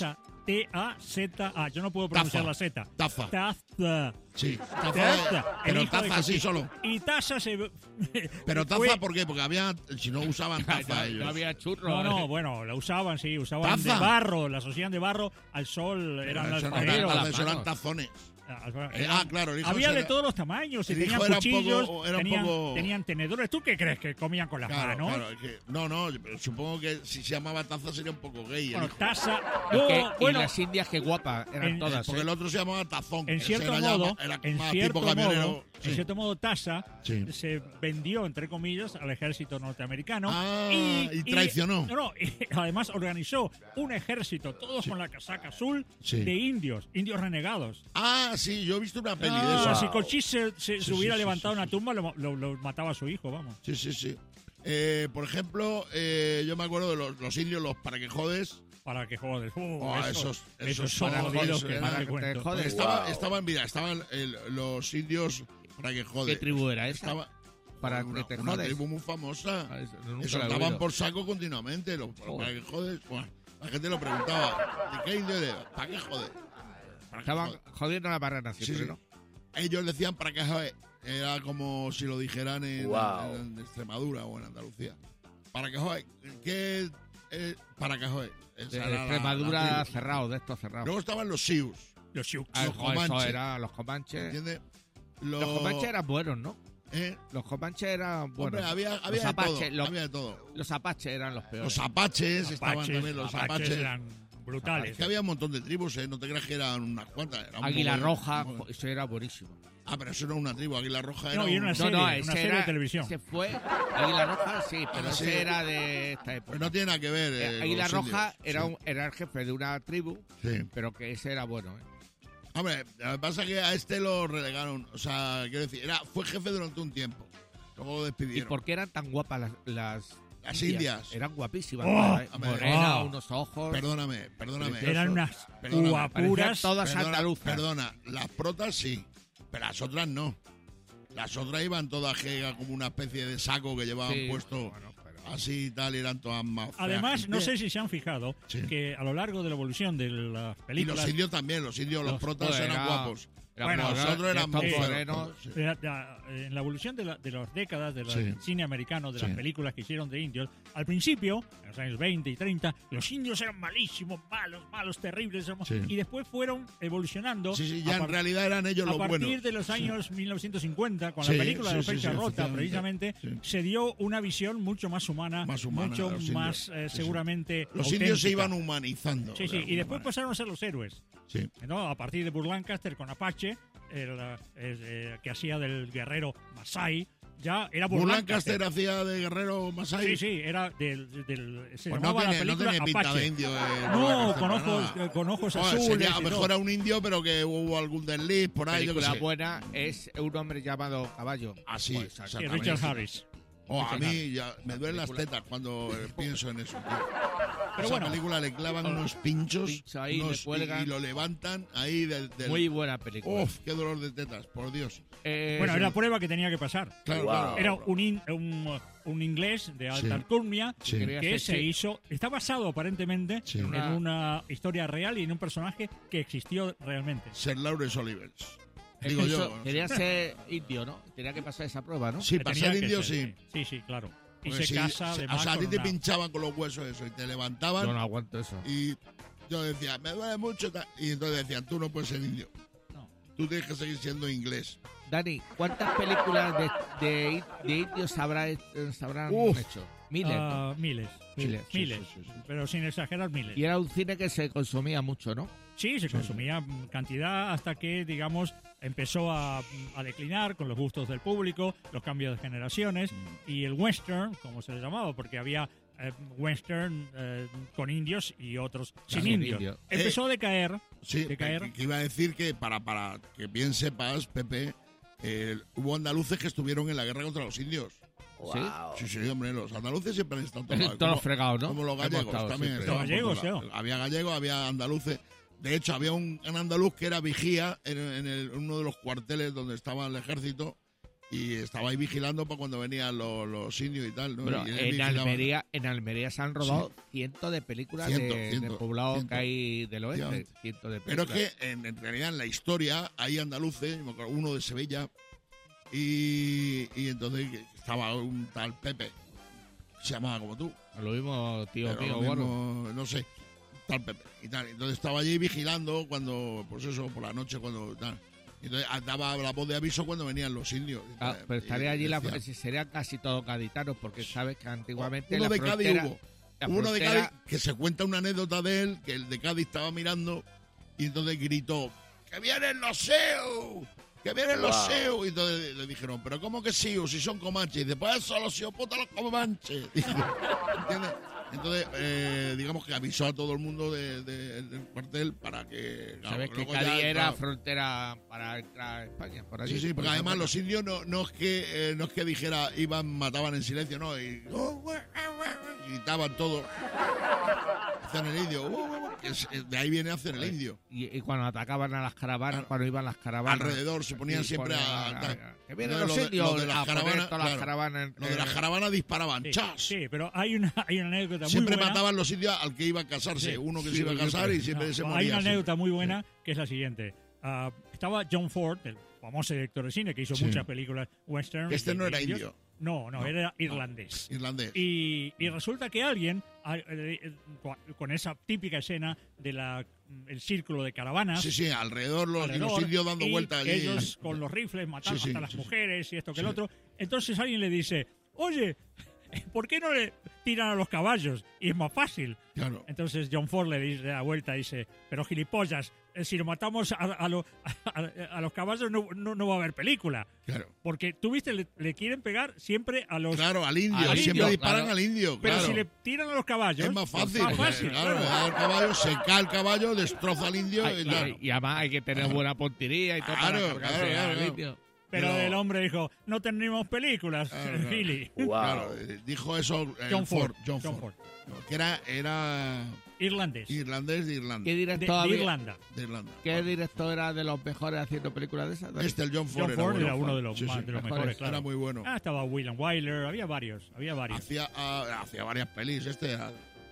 Speaker 6: T A Z A. Yo no puedo pronunciar
Speaker 1: Taza.
Speaker 6: la Z.
Speaker 1: Taza.
Speaker 6: Taza.
Speaker 1: Sí, taza,
Speaker 6: Taza. El
Speaker 1: pero
Speaker 6: hijo de
Speaker 1: taza así
Speaker 6: Cochí.
Speaker 1: solo.
Speaker 6: Y taza se...
Speaker 1: Pero taza,
Speaker 6: fue-
Speaker 1: ¿por qué? Porque había, si no usaban taza
Speaker 3: no,
Speaker 1: ellos.
Speaker 3: no había churros.
Speaker 6: No, no, bueno, la usaban, sí, usaban
Speaker 1: ¿Taza?
Speaker 6: de barro, las hacían de barro, al sol, eran
Speaker 1: Pero
Speaker 6: las
Speaker 1: eso no eran
Speaker 6: pareros.
Speaker 1: tazas,
Speaker 3: las
Speaker 1: eso eran
Speaker 3: manos.
Speaker 1: tazones.
Speaker 6: Ah,
Speaker 1: Eh, ah, claro, el hijo
Speaker 6: había de
Speaker 1: era-
Speaker 6: todos los tamaños, y
Speaker 1: el
Speaker 6: tenían
Speaker 1: hijo era un
Speaker 6: cuchillos,
Speaker 1: poco- era un
Speaker 6: tenían,
Speaker 1: poco-
Speaker 6: tenían tenedores. ¿Tú qué crees que comían con las
Speaker 1: Claro,
Speaker 6: manos?
Speaker 1: claro, es que- no, no, pero supongo que si se llamaba taza sería un poco gay. el
Speaker 6: Bueno,
Speaker 1: hijo.
Speaker 6: taza.
Speaker 3: Y,
Speaker 6: No,
Speaker 3: que- y
Speaker 6: bueno,
Speaker 3: las indias, qué guapas eran
Speaker 6: en-
Speaker 3: todas.
Speaker 1: Porque
Speaker 3: ¿eh?
Speaker 1: el otro se llamaba tazón.
Speaker 6: en
Speaker 1: ese
Speaker 6: cierto
Speaker 1: era ya
Speaker 6: modo,
Speaker 1: más- era
Speaker 6: en
Speaker 1: más
Speaker 6: cierto
Speaker 1: tipo camionero.
Speaker 6: modo,
Speaker 1: Sí.
Speaker 6: en cierto modo, taza
Speaker 1: Sí.
Speaker 6: se vendió, entre comillas, al ejército norteamericano.
Speaker 1: Ah,
Speaker 6: y,
Speaker 1: y traicionó.
Speaker 6: no, no, y además organizó un ejército, todos con la casaca azul,
Speaker 1: Sí.
Speaker 6: de indios, indios renegados.
Speaker 1: Ah, sí, yo he visto una peli de
Speaker 6: Ah,
Speaker 1: eso.
Speaker 6: si Cochise se, se-
Speaker 1: Sí,
Speaker 6: se hubiera
Speaker 1: sí, sí,
Speaker 6: levantado
Speaker 1: sí,
Speaker 6: una
Speaker 1: sí.
Speaker 6: tumba, lo, lo- lo mataba a su hijo, vamos.
Speaker 1: Sí, sí, sí. Eh, por ejemplo, eh, yo me acuerdo de los, los indios, los para que jodes.
Speaker 6: Para que jodes. Uh,
Speaker 1: Oh,
Speaker 6: esos,
Speaker 1: esos-
Speaker 6: esos
Speaker 1: esos
Speaker 6: son
Speaker 1: para
Speaker 6: jodidos
Speaker 1: joder,
Speaker 6: que
Speaker 1: eso
Speaker 6: no
Speaker 1: era-
Speaker 6: te
Speaker 3: te
Speaker 6: cuento.
Speaker 3: jodes.
Speaker 1: Estaba,
Speaker 7: Wow.
Speaker 1: estaban, mira, estaban el- los indios para que jodes.
Speaker 3: ¿Qué tribu era esa?
Speaker 1: Estaba
Speaker 3: Para
Speaker 1: una,
Speaker 3: que te
Speaker 1: una
Speaker 3: jodes.
Speaker 1: tribu muy famosa.
Speaker 3: Ah, eso nunca
Speaker 1: Eso
Speaker 3: la he
Speaker 1: daban
Speaker 3: oído.
Speaker 1: por saco continuamente. Los, para que jodes. Bueno, la gente lo preguntaba. ¿De qué indio eres? ¿Para qué jodes? ¿Para qué
Speaker 3: Estaban
Speaker 1: jodes?
Speaker 3: jodiendo la barrera siempre,
Speaker 1: Sí, sí.
Speaker 3: ¿no?
Speaker 1: Ellos decían para qué joder. Era como si lo dijeran en,
Speaker 7: Wow.
Speaker 1: en- en Extremadura o en Andalucía. Para que joder. ¿Qué? eh, para que joder. Esa
Speaker 3: De
Speaker 1: era la-
Speaker 3: Extremadura
Speaker 1: la tribu.
Speaker 3: cerrado, de estos cerrados.
Speaker 1: Luego estaban los Sioux.
Speaker 6: Los Sioux.
Speaker 3: Ah,
Speaker 1: los
Speaker 3: jo, eso
Speaker 1: Comanche.
Speaker 3: era los comanches.
Speaker 1: ¿Entiendes?
Speaker 3: Los comanches eran buenos, ¿no?
Speaker 1: ¿eh?
Speaker 3: Los comanches eran buenos.
Speaker 1: Hombre, había, había,
Speaker 3: los
Speaker 1: de
Speaker 3: apaches,
Speaker 1: todo,
Speaker 3: los,
Speaker 1: había de todo.
Speaker 3: los apaches eran los peores.
Speaker 1: Los apaches,
Speaker 6: Los
Speaker 1: estaban
Speaker 6: apaches,
Speaker 1: también los
Speaker 6: apaches
Speaker 1: apaches.
Speaker 6: eran brutales.
Speaker 1: Es que había un montón de tribus, ¿eh? No te creas que eran unas cuantas. Era un
Speaker 3: Águila
Speaker 1: mogollón,
Speaker 3: Roja,
Speaker 1: un mogollón.
Speaker 3: jo, eso era buenísimo.
Speaker 1: Ah, pero eso no es una tribu. Águila Roja era
Speaker 6: No, y era
Speaker 1: un-
Speaker 6: una
Speaker 3: No,
Speaker 6: serie,
Speaker 3: no,
Speaker 6: una
Speaker 3: ese
Speaker 6: serie
Speaker 3: era,
Speaker 6: de televisión.
Speaker 3: ese fue Águila Roja, sí, pero
Speaker 1: Ah, sí.
Speaker 3: ese era de esta época.
Speaker 1: Pero no tiene nada que ver. eh,
Speaker 3: Eh,
Speaker 1: con
Speaker 3: Águila
Speaker 1: los
Speaker 3: Roja
Speaker 1: indios.
Speaker 3: era,
Speaker 1: Sí,
Speaker 3: un, era el jefe de una tribu,
Speaker 1: sí.
Speaker 3: pero que ese era bueno, ¿eh?
Speaker 1: Hombre, lo que pasa es que a este lo relegaron. O sea, quiero decir, era, fue jefe durante un tiempo. Luego lo
Speaker 3: ¿Y
Speaker 1: despidieron.
Speaker 3: por qué eran tan guapas las, las,
Speaker 1: Las indias.
Speaker 3: Eran guapísimas.
Speaker 6: Oh,
Speaker 3: todas, ¿eh?
Speaker 1: hombre,
Speaker 3: Morenas,
Speaker 6: oh.
Speaker 3: unos ojos.
Speaker 1: Perdóname, perdóname.
Speaker 3: Precioso.
Speaker 6: Eran unas
Speaker 1: Perdóname,
Speaker 6: guapuras.
Speaker 3: parecían todas
Speaker 1: Perdona,
Speaker 3: andaluzas.
Speaker 1: perdona, las protas sí, pero las otras no. Las otras iban todas que como una especie de saco que llevaban
Speaker 3: Sí,
Speaker 1: puesto
Speaker 3: bueno, pero-
Speaker 1: así y tal, y eran todas más feas
Speaker 6: Además,
Speaker 1: que-
Speaker 6: no sé si se han fijado
Speaker 1: Sí.
Speaker 6: que a lo largo de la evolución de las
Speaker 1: Y
Speaker 6: películas...
Speaker 1: los indios también, los indios, los,
Speaker 6: Los-
Speaker 1: protas
Speaker 3: joder,
Speaker 1: eran
Speaker 3: era-
Speaker 1: guapos.
Speaker 3: eran
Speaker 6: Bueno,
Speaker 3: morenos,
Speaker 1: nosotros éramos
Speaker 3: estos
Speaker 6: feos,
Speaker 3: morenos.
Speaker 1: Sí.
Speaker 6: de la- de la- en la evolución de, la- de las décadas del
Speaker 1: Sí.
Speaker 6: cine americano, de
Speaker 1: Sí.
Speaker 6: las películas que hicieron de indios, al principio, en los años veinte y treinta, los indios eran malísimos, malos, malos, terribles, éramos-
Speaker 1: Sí.
Speaker 6: y después fueron evolucionando.
Speaker 1: Sí, sí,
Speaker 6: a
Speaker 1: ya en
Speaker 6: par-
Speaker 1: realidad eran ellos
Speaker 6: a
Speaker 1: los
Speaker 6: partir
Speaker 1: buenos.
Speaker 6: de los años mil novecientos cincuenta, con
Speaker 1: Sí,
Speaker 6: la película de
Speaker 1: sí,
Speaker 6: la
Speaker 1: sí,
Speaker 6: fecha
Speaker 1: sí,
Speaker 6: rota,
Speaker 1: efectivamente.
Speaker 6: precisamente,
Speaker 1: Sí.
Speaker 6: se dio una visión mucho más humana,
Speaker 1: Más humana
Speaker 6: mucho
Speaker 1: de los
Speaker 6: más
Speaker 1: indios.
Speaker 6: eh,
Speaker 1: Sí, sí.
Speaker 6: seguramente
Speaker 1: Los indios se
Speaker 6: auténtica.
Speaker 1: iban humanizando.
Speaker 6: Sí,
Speaker 1: de
Speaker 6: sí, y
Speaker 1: alguna
Speaker 6: después
Speaker 1: manera.
Speaker 6: pasaron a ser los héroes.
Speaker 1: Sí.
Speaker 6: ¿No? A partir de Burr Lancaster con Apache, el, eh, eh, que hacía del guerrero Masai, ya era Burr
Speaker 1: Burr
Speaker 6: Lancaster.
Speaker 1: Lancaster hacía de guerrero Masai.
Speaker 6: Sí, sí, era del... del se
Speaker 1: Pues no
Speaker 6: llamaba
Speaker 1: tiene,
Speaker 6: la
Speaker 1: no
Speaker 6: película
Speaker 1: tiene pinta
Speaker 6: Apache.
Speaker 1: de indio. eh, Burr
Speaker 6: No,
Speaker 1: Lancaster,
Speaker 6: con
Speaker 1: para
Speaker 6: ojos,
Speaker 1: nada.
Speaker 6: eh, con ojos
Speaker 1: Joder,
Speaker 6: azules.
Speaker 1: sería,
Speaker 6: y
Speaker 1: a lo
Speaker 6: todo.
Speaker 1: mejor era un indio, pero que hubo algún desliz por ahí. Yo qué
Speaker 3: película
Speaker 1: sé.
Speaker 3: buena es un hombre llamado Caballo.
Speaker 1: Ah, sí,
Speaker 3: Pues,
Speaker 6: Sí,
Speaker 1: exactamente.
Speaker 6: Richard Harris.
Speaker 1: Oh, a mí ya me duelen las tetas cuando eh, pienso en eso. Tío.
Speaker 6: Pero
Speaker 1: Esa
Speaker 6: bueno,
Speaker 1: película le clavan unos pinchos,
Speaker 3: pincho ahí,
Speaker 1: unos-
Speaker 3: le cuelgan.
Speaker 1: y, y lo levantan ahí del... del-
Speaker 3: Muy buena película.
Speaker 1: Uf, qué dolor de tetas, por Dios.
Speaker 3: Eh,
Speaker 6: bueno,
Speaker 3: sí.
Speaker 6: era prueba que tenía que pasar.
Speaker 1: Claro,
Speaker 7: Wow.
Speaker 1: claro.
Speaker 6: Era un, in- un, un inglés de alta
Speaker 1: Sí.
Speaker 6: alcurnia
Speaker 1: Sí.
Speaker 3: Quería
Speaker 6: que
Speaker 3: ser-
Speaker 6: se
Speaker 3: sí.
Speaker 6: hizo... Está basado aparentemente
Speaker 1: Sí.
Speaker 6: en
Speaker 3: Una-
Speaker 6: una historia real y en un personaje que existió realmente.
Speaker 1: Ser Laurence Olivers.
Speaker 3: Es
Speaker 1: Digo
Speaker 3: que
Speaker 1: yo.
Speaker 3: eso-
Speaker 1: no sé.
Speaker 3: Quería ser indio, ¿no? Tenía que pasar esa prueba, ¿no?
Speaker 1: Sí,
Speaker 6: Que
Speaker 1: para
Speaker 6: tenía
Speaker 1: ser
Speaker 6: que
Speaker 1: indio
Speaker 6: ser,
Speaker 1: sí.
Speaker 6: Sí, sí, claro. Y
Speaker 1: Porque
Speaker 6: se
Speaker 1: si-
Speaker 6: casa
Speaker 1: si-
Speaker 6: además
Speaker 1: O sea, a ti
Speaker 6: con
Speaker 1: te
Speaker 6: una-
Speaker 1: pinchaban con los huesos eso y te levantaban
Speaker 3: Yo no aguanto eso.
Speaker 1: y yo decía, me duele mucho. ta- Y entonces decían, tú no puedes ser indio.
Speaker 6: No.
Speaker 1: Tú tienes que seguir siendo inglés.
Speaker 3: Dani, ¿cuántas películas de, de, de indios habrá, eh, se habrán
Speaker 1: Uf.
Speaker 3: hecho? Miles, ¿no?
Speaker 6: Ah, miles.
Speaker 3: Miles.
Speaker 1: Sí,
Speaker 6: miles.
Speaker 1: sí, sí, sí.
Speaker 6: Pero sin exagerar, miles.
Speaker 3: Y era un cine que se consumía mucho, ¿no?
Speaker 6: Sí, se consumía mm, cantidad hasta que, digamos, empezó a, a declinar con los gustos del público, los cambios de generaciones
Speaker 1: Mm.
Speaker 6: y el western, como se le llamaba, porque había eh, western eh, con indios y otros sin
Speaker 3: Sin
Speaker 6: indios.
Speaker 3: indio.
Speaker 6: Empezó a decaer.
Speaker 1: Sí,
Speaker 6: de caer.
Speaker 1: que, que iba a decir que para, para que bien sepas, Pepe, eh, hubo andaluces que estuvieron en la guerra contra los indios.
Speaker 7: Wow.
Speaker 1: Sí, sí, hombre, los andaluces siempre han estado
Speaker 3: Todos
Speaker 1: todos
Speaker 3: los fregados, ¿no?
Speaker 1: Como los
Speaker 3: Hemos
Speaker 1: gallegos
Speaker 3: estado
Speaker 1: también.
Speaker 3: siempre.
Speaker 1: estaban por
Speaker 6: Gallegos,
Speaker 1: todos lados.
Speaker 6: sí.
Speaker 1: Había gallegos, había andaluces. De hecho, había un, un andaluz que era vigía en, en el- uno de los cuarteles donde estaba el ejército y estaba ahí vigilando para cuando venían los, los indios y tal, ¿no?
Speaker 3: Bueno,
Speaker 1: Y él
Speaker 3: en
Speaker 1: vigilaba.
Speaker 3: Almería, en Almería se han rodado cientos de películas
Speaker 1: Ciento,
Speaker 3: de,
Speaker 1: ciento,
Speaker 3: de poblados
Speaker 1: ciento.
Speaker 3: que hay del oeste.
Speaker 1: Efectivamente.
Speaker 3: Cientos de
Speaker 1: Pero
Speaker 3: películas.
Speaker 1: es que en, en realidad en la historia hay andaluces, me acuerdo, uno de Sevilla, y, y entonces estaba un tal Pepe, se llamaba como tú,
Speaker 3: Lo mismo, tío
Speaker 1: pero
Speaker 3: mío,
Speaker 1: lo
Speaker 3: bueno.
Speaker 1: mismo, no sé, tal Pepe y tal. Entonces estaba allí vigilando cuando, pues eso, por la noche, cuando tal. Entonces daba la voz de aviso cuando venían los indios. y
Speaker 3: Ah,
Speaker 1: tal,
Speaker 3: pero
Speaker 1: y
Speaker 3: estaría allí, la,
Speaker 1: decía,
Speaker 3: serían casi todos gaditanos, porque sabes que antiguamente
Speaker 1: uno
Speaker 3: la
Speaker 1: de Cádiz
Speaker 3: frontera,
Speaker 1: hubo.
Speaker 3: la
Speaker 1: Hubo uno de
Speaker 3: frontera-
Speaker 1: Cádiz que se cuenta una anécdota de él, que el de Cádiz estaba mirando y entonces gritó, ¡que vienen los Seus! ¡Que vienen los Seus! Y entonces le dijeron, ¿pero cómo que Seus? Si son comanches. Y dice, pues eso, los Seus puta los comanches. Dijo, ¿entiendes? Entonces, eh, digamos que avisó a todo el mundo de- de- del cuartel para que... claro,
Speaker 3: Sabes que
Speaker 1: luego
Speaker 3: Cádiz
Speaker 1: ya,
Speaker 3: era
Speaker 1: claro,
Speaker 3: frontera para entrar a España, por allí.
Speaker 1: Sí, sí,
Speaker 3: por
Speaker 1: porque
Speaker 3: esa
Speaker 1: además
Speaker 3: zona.
Speaker 1: los indios no, no es que eh, no es que dijera iban, mataban en silencio, no, y, y gritaban todo. Hacían el indio, que es- de ahí viene hacer el indio.
Speaker 3: Y, y cuando atacaban a las caravanas,
Speaker 1: Claro.
Speaker 3: cuando iban las caravanas...
Speaker 1: Alrededor se ponían
Speaker 3: sí,
Speaker 1: siempre
Speaker 3: ponían
Speaker 1: a... tal.
Speaker 3: que vienen
Speaker 1: Entonces,
Speaker 3: los
Speaker 1: lo de-
Speaker 3: indios
Speaker 1: lo de las
Speaker 3: a poner
Speaker 1: caravanas,
Speaker 3: todas las
Speaker 1: claro.
Speaker 3: caravanas...
Speaker 1: Lo de
Speaker 3: eh,
Speaker 1: las caravanas disparaban,
Speaker 6: Sí,
Speaker 1: ¡chas!
Speaker 6: sí, pero hay una, hay una anécdota muy
Speaker 1: Siempre
Speaker 6: buena.
Speaker 1: mataban los indios al que iba a casarse,
Speaker 6: Sí,
Speaker 1: uno que
Speaker 3: sí,
Speaker 1: se iba a
Speaker 3: yo
Speaker 1: casar
Speaker 3: creo.
Speaker 1: y siempre
Speaker 6: No,
Speaker 1: se
Speaker 6: hay
Speaker 1: moría.
Speaker 6: una anécdota
Speaker 1: siempre.
Speaker 6: muy buena que es la siguiente. Ah, estaba John Ford, el famoso director de cine que hizo
Speaker 1: Sí.
Speaker 6: muchas películas western.
Speaker 1: Este
Speaker 6: de-
Speaker 1: no
Speaker 6: de
Speaker 1: era
Speaker 6: indios.
Speaker 1: indio.
Speaker 6: No, no,
Speaker 1: No,
Speaker 6: era
Speaker 1: no.
Speaker 6: irlandés.
Speaker 1: Irlandés.
Speaker 6: Y, y resulta que alguien, ah, eh, eh, con esa típica escena de la el círculo de caravanas,
Speaker 1: Sí, sí, alrededor los, y los
Speaker 6: alrededor,
Speaker 1: indios dando
Speaker 6: y
Speaker 1: vueltas allí.
Speaker 6: ellos con los rifles matando
Speaker 1: Sí, sí,
Speaker 6: hasta las
Speaker 1: sí, sí.
Speaker 6: mujeres y esto que
Speaker 1: Sí.
Speaker 6: el otro. Entonces alguien le dice, oye, ¿por qué no le tiran a los caballos? Y es más fácil.
Speaker 1: Claro.
Speaker 6: Entonces John Ford le dice la vuelta y dice, pero gilipollas, eh, si lo matamos a, a, lo- a- a los caballos no, no, no va a haber película.
Speaker 1: Claro.
Speaker 6: Porque, tú viste, le, le quieren pegar siempre a los...
Speaker 1: Claro, al indio.
Speaker 3: Al
Speaker 1: Siempre
Speaker 3: indio,
Speaker 1: disparan
Speaker 3: claro.
Speaker 1: al indio,
Speaker 6: Pero
Speaker 1: claro.
Speaker 6: si le tiran a los caballos...
Speaker 1: Es más fácil.
Speaker 6: Es más
Speaker 1: porque,
Speaker 6: fácil,
Speaker 1: claro, le
Speaker 6: claro.
Speaker 1: da al caballo, se cae el caballo, destroza al indio.
Speaker 3: Ay,
Speaker 1: y,
Speaker 3: claro,
Speaker 1: claro.
Speaker 3: y además hay que tener buena puntería y todo
Speaker 1: Claro,
Speaker 3: para cargarse
Speaker 1: claro, claro,
Speaker 3: al
Speaker 1: claro.
Speaker 3: indio.
Speaker 6: Pero
Speaker 1: Pero-
Speaker 6: el hombre dijo, no tenemos películas,
Speaker 1: Claro, claro.
Speaker 6: Gili.
Speaker 1: Claro, eh, dijo eso eh,
Speaker 6: John Ford.
Speaker 1: John,
Speaker 6: John
Speaker 1: Ford.
Speaker 6: Ford.
Speaker 1: No, que era, era
Speaker 6: Irlandés.
Speaker 1: irlandés de Irlanda.
Speaker 3: ¿Qué
Speaker 6: De,
Speaker 3: director,
Speaker 6: de
Speaker 3: había-
Speaker 6: Irlanda.
Speaker 1: De Irlanda.
Speaker 3: ¿Qué director era de los mejores haciendo películas de esas?
Speaker 1: Este, el John Ford,
Speaker 6: John Ford
Speaker 1: era,
Speaker 6: era
Speaker 1: bueno.
Speaker 6: uno de los,
Speaker 1: Sí,
Speaker 6: más-
Speaker 1: sí,
Speaker 6: de los
Speaker 3: mejores.
Speaker 6: mejores, claro.
Speaker 1: Era muy bueno.
Speaker 6: Ah, estaba William Wyler, había varios, había varios.
Speaker 1: Hacía, ah, hacía varias pelis. Este era-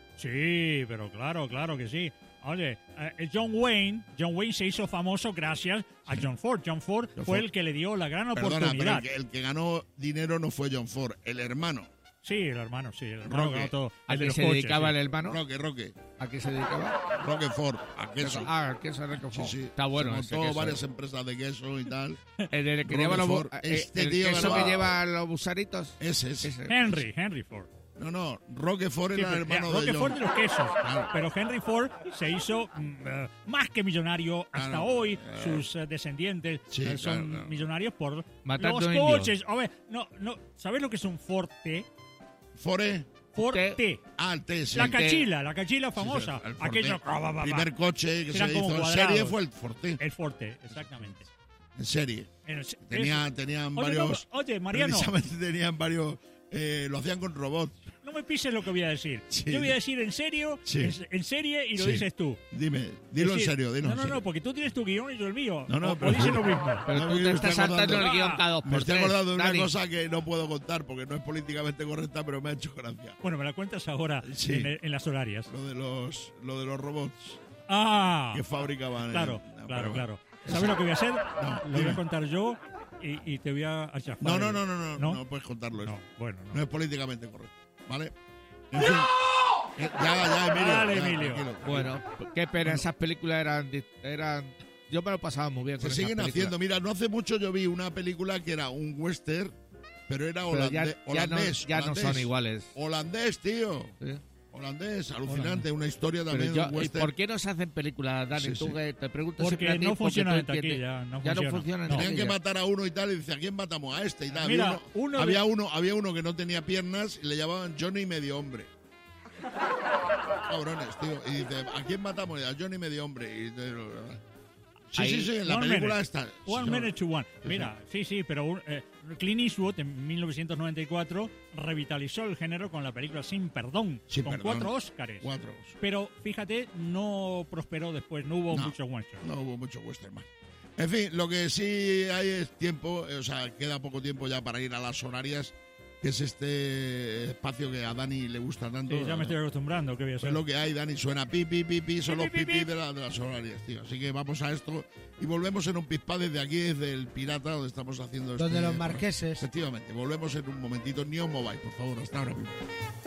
Speaker 6: Sí, pero claro, claro que sí. Oye, eh, el John Wayne, John Wayne se hizo famoso gracias a John Ford. John Ford
Speaker 1: John
Speaker 6: fue
Speaker 1: Ford.
Speaker 6: el que le dio la gran
Speaker 1: Perdona, pero
Speaker 6: oportunidad.
Speaker 1: el que, el que ganó dinero no fue John Ford, el hermano.
Speaker 6: Sí, el hermano, sí, el hermano
Speaker 1: Roque.
Speaker 6: ganó todo.
Speaker 3: ¿A
Speaker 6: El de
Speaker 3: qué
Speaker 6: los
Speaker 3: se
Speaker 6: coches,
Speaker 3: dedicaba
Speaker 6: sí.
Speaker 3: el hermano?
Speaker 1: Roque, Roque.
Speaker 3: ¿A qué se dedicaba?
Speaker 1: Roque Ford, a queso.
Speaker 3: Ah, el queso de
Speaker 1: Sí,
Speaker 3: Roquefort.
Speaker 1: sí.
Speaker 3: Está bueno.
Speaker 1: Se
Speaker 3: ese
Speaker 1: montó
Speaker 3: queso.
Speaker 1: varias empresas de queso y tal.
Speaker 3: El, el que lleva los,
Speaker 1: Roquefort.
Speaker 3: bu- eh,
Speaker 1: Este
Speaker 3: el
Speaker 1: tío
Speaker 3: queso
Speaker 1: ganaba-
Speaker 3: que lleva los busaritos.
Speaker 1: Ese es.
Speaker 3: Ese.
Speaker 6: Henry, Henry Ford.
Speaker 1: No, no, Roque Ford
Speaker 6: Sí,
Speaker 1: era el
Speaker 6: pero,
Speaker 1: hermano
Speaker 6: ya,
Speaker 1: de
Speaker 6: Roque
Speaker 1: John.
Speaker 6: Ford de los quesos.
Speaker 1: Claro.
Speaker 6: Pero Henry Ford se hizo mm, eh, más que millonario hasta
Speaker 1: Claro.
Speaker 6: hoy.
Speaker 1: Eh.
Speaker 6: Sus eh, descendientes
Speaker 1: Sí,
Speaker 6: eh, son
Speaker 1: claro, claro.
Speaker 6: millonarios por
Speaker 3: Matando
Speaker 6: los
Speaker 3: indios.
Speaker 6: coches. A ver, no, no, ¿sabes lo que es un Forte?
Speaker 1: Fore.
Speaker 6: Forte.
Speaker 1: Ah, el T, sí.
Speaker 6: La
Speaker 1: El T.
Speaker 6: cachila, la cachila famosa.
Speaker 1: Sí, sí, el Forte.
Speaker 6: Aquello. ah, va, va, va.
Speaker 1: Primer coche que se
Speaker 6: Eran como
Speaker 1: hizo en
Speaker 6: cuadrados.
Speaker 1: serie fue el Forte.
Speaker 6: El Forte, exactamente.
Speaker 1: En serie.
Speaker 6: En el-
Speaker 1: Tenía,
Speaker 6: eso.
Speaker 1: tenían
Speaker 6: Oye,
Speaker 1: varios.
Speaker 6: no, oye, Mariano.
Speaker 1: Precisamente tenían varios. eh, lo hacían con robots.
Speaker 6: No me pises lo que voy a decir.
Speaker 1: Sí.
Speaker 6: Yo voy a decir en serio,
Speaker 1: Sí.
Speaker 6: en, en serie y lo
Speaker 1: Sí.
Speaker 6: dices tú.
Speaker 1: Dime, dilo
Speaker 6: Decir-
Speaker 1: en serio, dilo
Speaker 6: No,
Speaker 1: en
Speaker 6: no,
Speaker 1: serio.
Speaker 6: no, porque tú tienes tu guión y yo el mío.
Speaker 1: No, no,
Speaker 6: o, o
Speaker 1: pero-
Speaker 6: dices lo mismo.
Speaker 3: Pero
Speaker 1: No,
Speaker 3: tú
Speaker 1: me
Speaker 3: te
Speaker 1: estoy
Speaker 3: estás saltando
Speaker 1: acordando.
Speaker 3: el guión cada dos
Speaker 1: Me
Speaker 3: por
Speaker 1: estoy
Speaker 3: tres,
Speaker 1: acordando de una
Speaker 3: Dani.
Speaker 1: cosa que no puedo contar porque no es políticamente correcta, pero me ha hecho gracia.
Speaker 6: Bueno, me la cuentas ahora
Speaker 1: Sí.
Speaker 6: en, en las horarias.
Speaker 1: Lo de los, lo de los robots
Speaker 6: Ah,
Speaker 1: que fabricaban.
Speaker 6: claro,
Speaker 1: No,
Speaker 6: claro,
Speaker 1: pero-
Speaker 6: claro. ¿Sabes lo que voy a hacer?
Speaker 1: No,
Speaker 6: lo voy
Speaker 1: dime.
Speaker 6: a contar yo y, y te voy a achafar.
Speaker 1: No, no, no, no, no,
Speaker 6: ¿No?
Speaker 1: no, puedes contarlo eso.
Speaker 6: No, bueno, no.
Speaker 1: No es políticamente correcto, ¿vale? En fin. Eh, Ya, ya, Emilio.
Speaker 6: Dale,
Speaker 1: ya,
Speaker 6: Emilio.
Speaker 1: tranquilo.
Speaker 3: Bueno, qué pena, esas películas eran, di- eran... Yo me lo pasaba muy bien
Speaker 1: Se
Speaker 3: con esas
Speaker 1: siguen
Speaker 3: películas.
Speaker 1: haciendo. Mira, no hace mucho yo vi una película que era un western, pero era
Speaker 3: Pero ya,
Speaker 1: holande-
Speaker 3: ya no,
Speaker 1: holandés.
Speaker 3: ya no
Speaker 1: holandés.
Speaker 3: son iguales.
Speaker 1: Holandés, tío.
Speaker 3: ¿Sí?
Speaker 1: Holandés, alucinante. Una historia
Speaker 3: Pero
Speaker 1: también
Speaker 3: yo-
Speaker 1: de un
Speaker 3: ¿y
Speaker 1: western.
Speaker 3: ¿Por qué no se hacen películas, Dani?
Speaker 1: Sí,
Speaker 3: Tú
Speaker 1: sí.
Speaker 3: que te pregunto
Speaker 6: Porque
Speaker 3: siempre a ti,
Speaker 6: no
Speaker 3: porque
Speaker 6: funciona
Speaker 3: tú
Speaker 6: en taquilla,
Speaker 3: entiendes.
Speaker 6: no
Speaker 3: ya no
Speaker 6: funciona.
Speaker 3: funciona en
Speaker 6: No.
Speaker 1: Tenían que
Speaker 3: taquilla.
Speaker 1: matar a uno y tal, y dice, ¿a quién matamos? A este y tal.
Speaker 6: Mira,
Speaker 1: Había uno,
Speaker 6: uno de-
Speaker 1: había, uno, había uno que no tenía piernas y le llamaban Johnny Medio Hombre. Cabrones, tío. Y dice, ¿a quién matamos? A Johnny Medio Hombre. Y, sí,
Speaker 3: Ahí-
Speaker 1: sí, sí, en la
Speaker 6: One
Speaker 1: película
Speaker 6: minute.
Speaker 1: está.
Speaker 6: One
Speaker 1: sí,
Speaker 6: minute to one. Mira, sí, sí, pero un- eh, Clint Eastwood en mil novecientos noventa y cuatro revitalizó el género con la película Sin Perdón,
Speaker 1: Sin
Speaker 6: con
Speaker 1: Perdón.
Speaker 6: cuatro Óscares.
Speaker 1: Cuatro.
Speaker 6: Pero fíjate, no prosperó después, no hubo
Speaker 1: No.
Speaker 6: muchos western.
Speaker 1: No hubo mucho western más. En fin, lo que sí hay es tiempo, o sea, queda poco tiempo ya para ir a las horarias, que es este espacio que a Dani le gusta tanto.
Speaker 6: Sí, ya me estoy acostumbrando, ¿qué voy a hacer?
Speaker 1: Es lo que hay, Dani, suena pi, pi, pi, pi, son
Speaker 6: Pi,
Speaker 1: los
Speaker 6: pi, pi,
Speaker 1: pipí
Speaker 6: pi.
Speaker 1: de, la- de las horarias, tío. Así que vamos a esto y volvemos en un pispá desde aquí, desde el Pirata, donde estamos haciendo esto.
Speaker 5: Donde los marqueses.
Speaker 1: Efectivamente, volvemos en un momentito. Neo Mobile, por favor, hasta ahora mismo.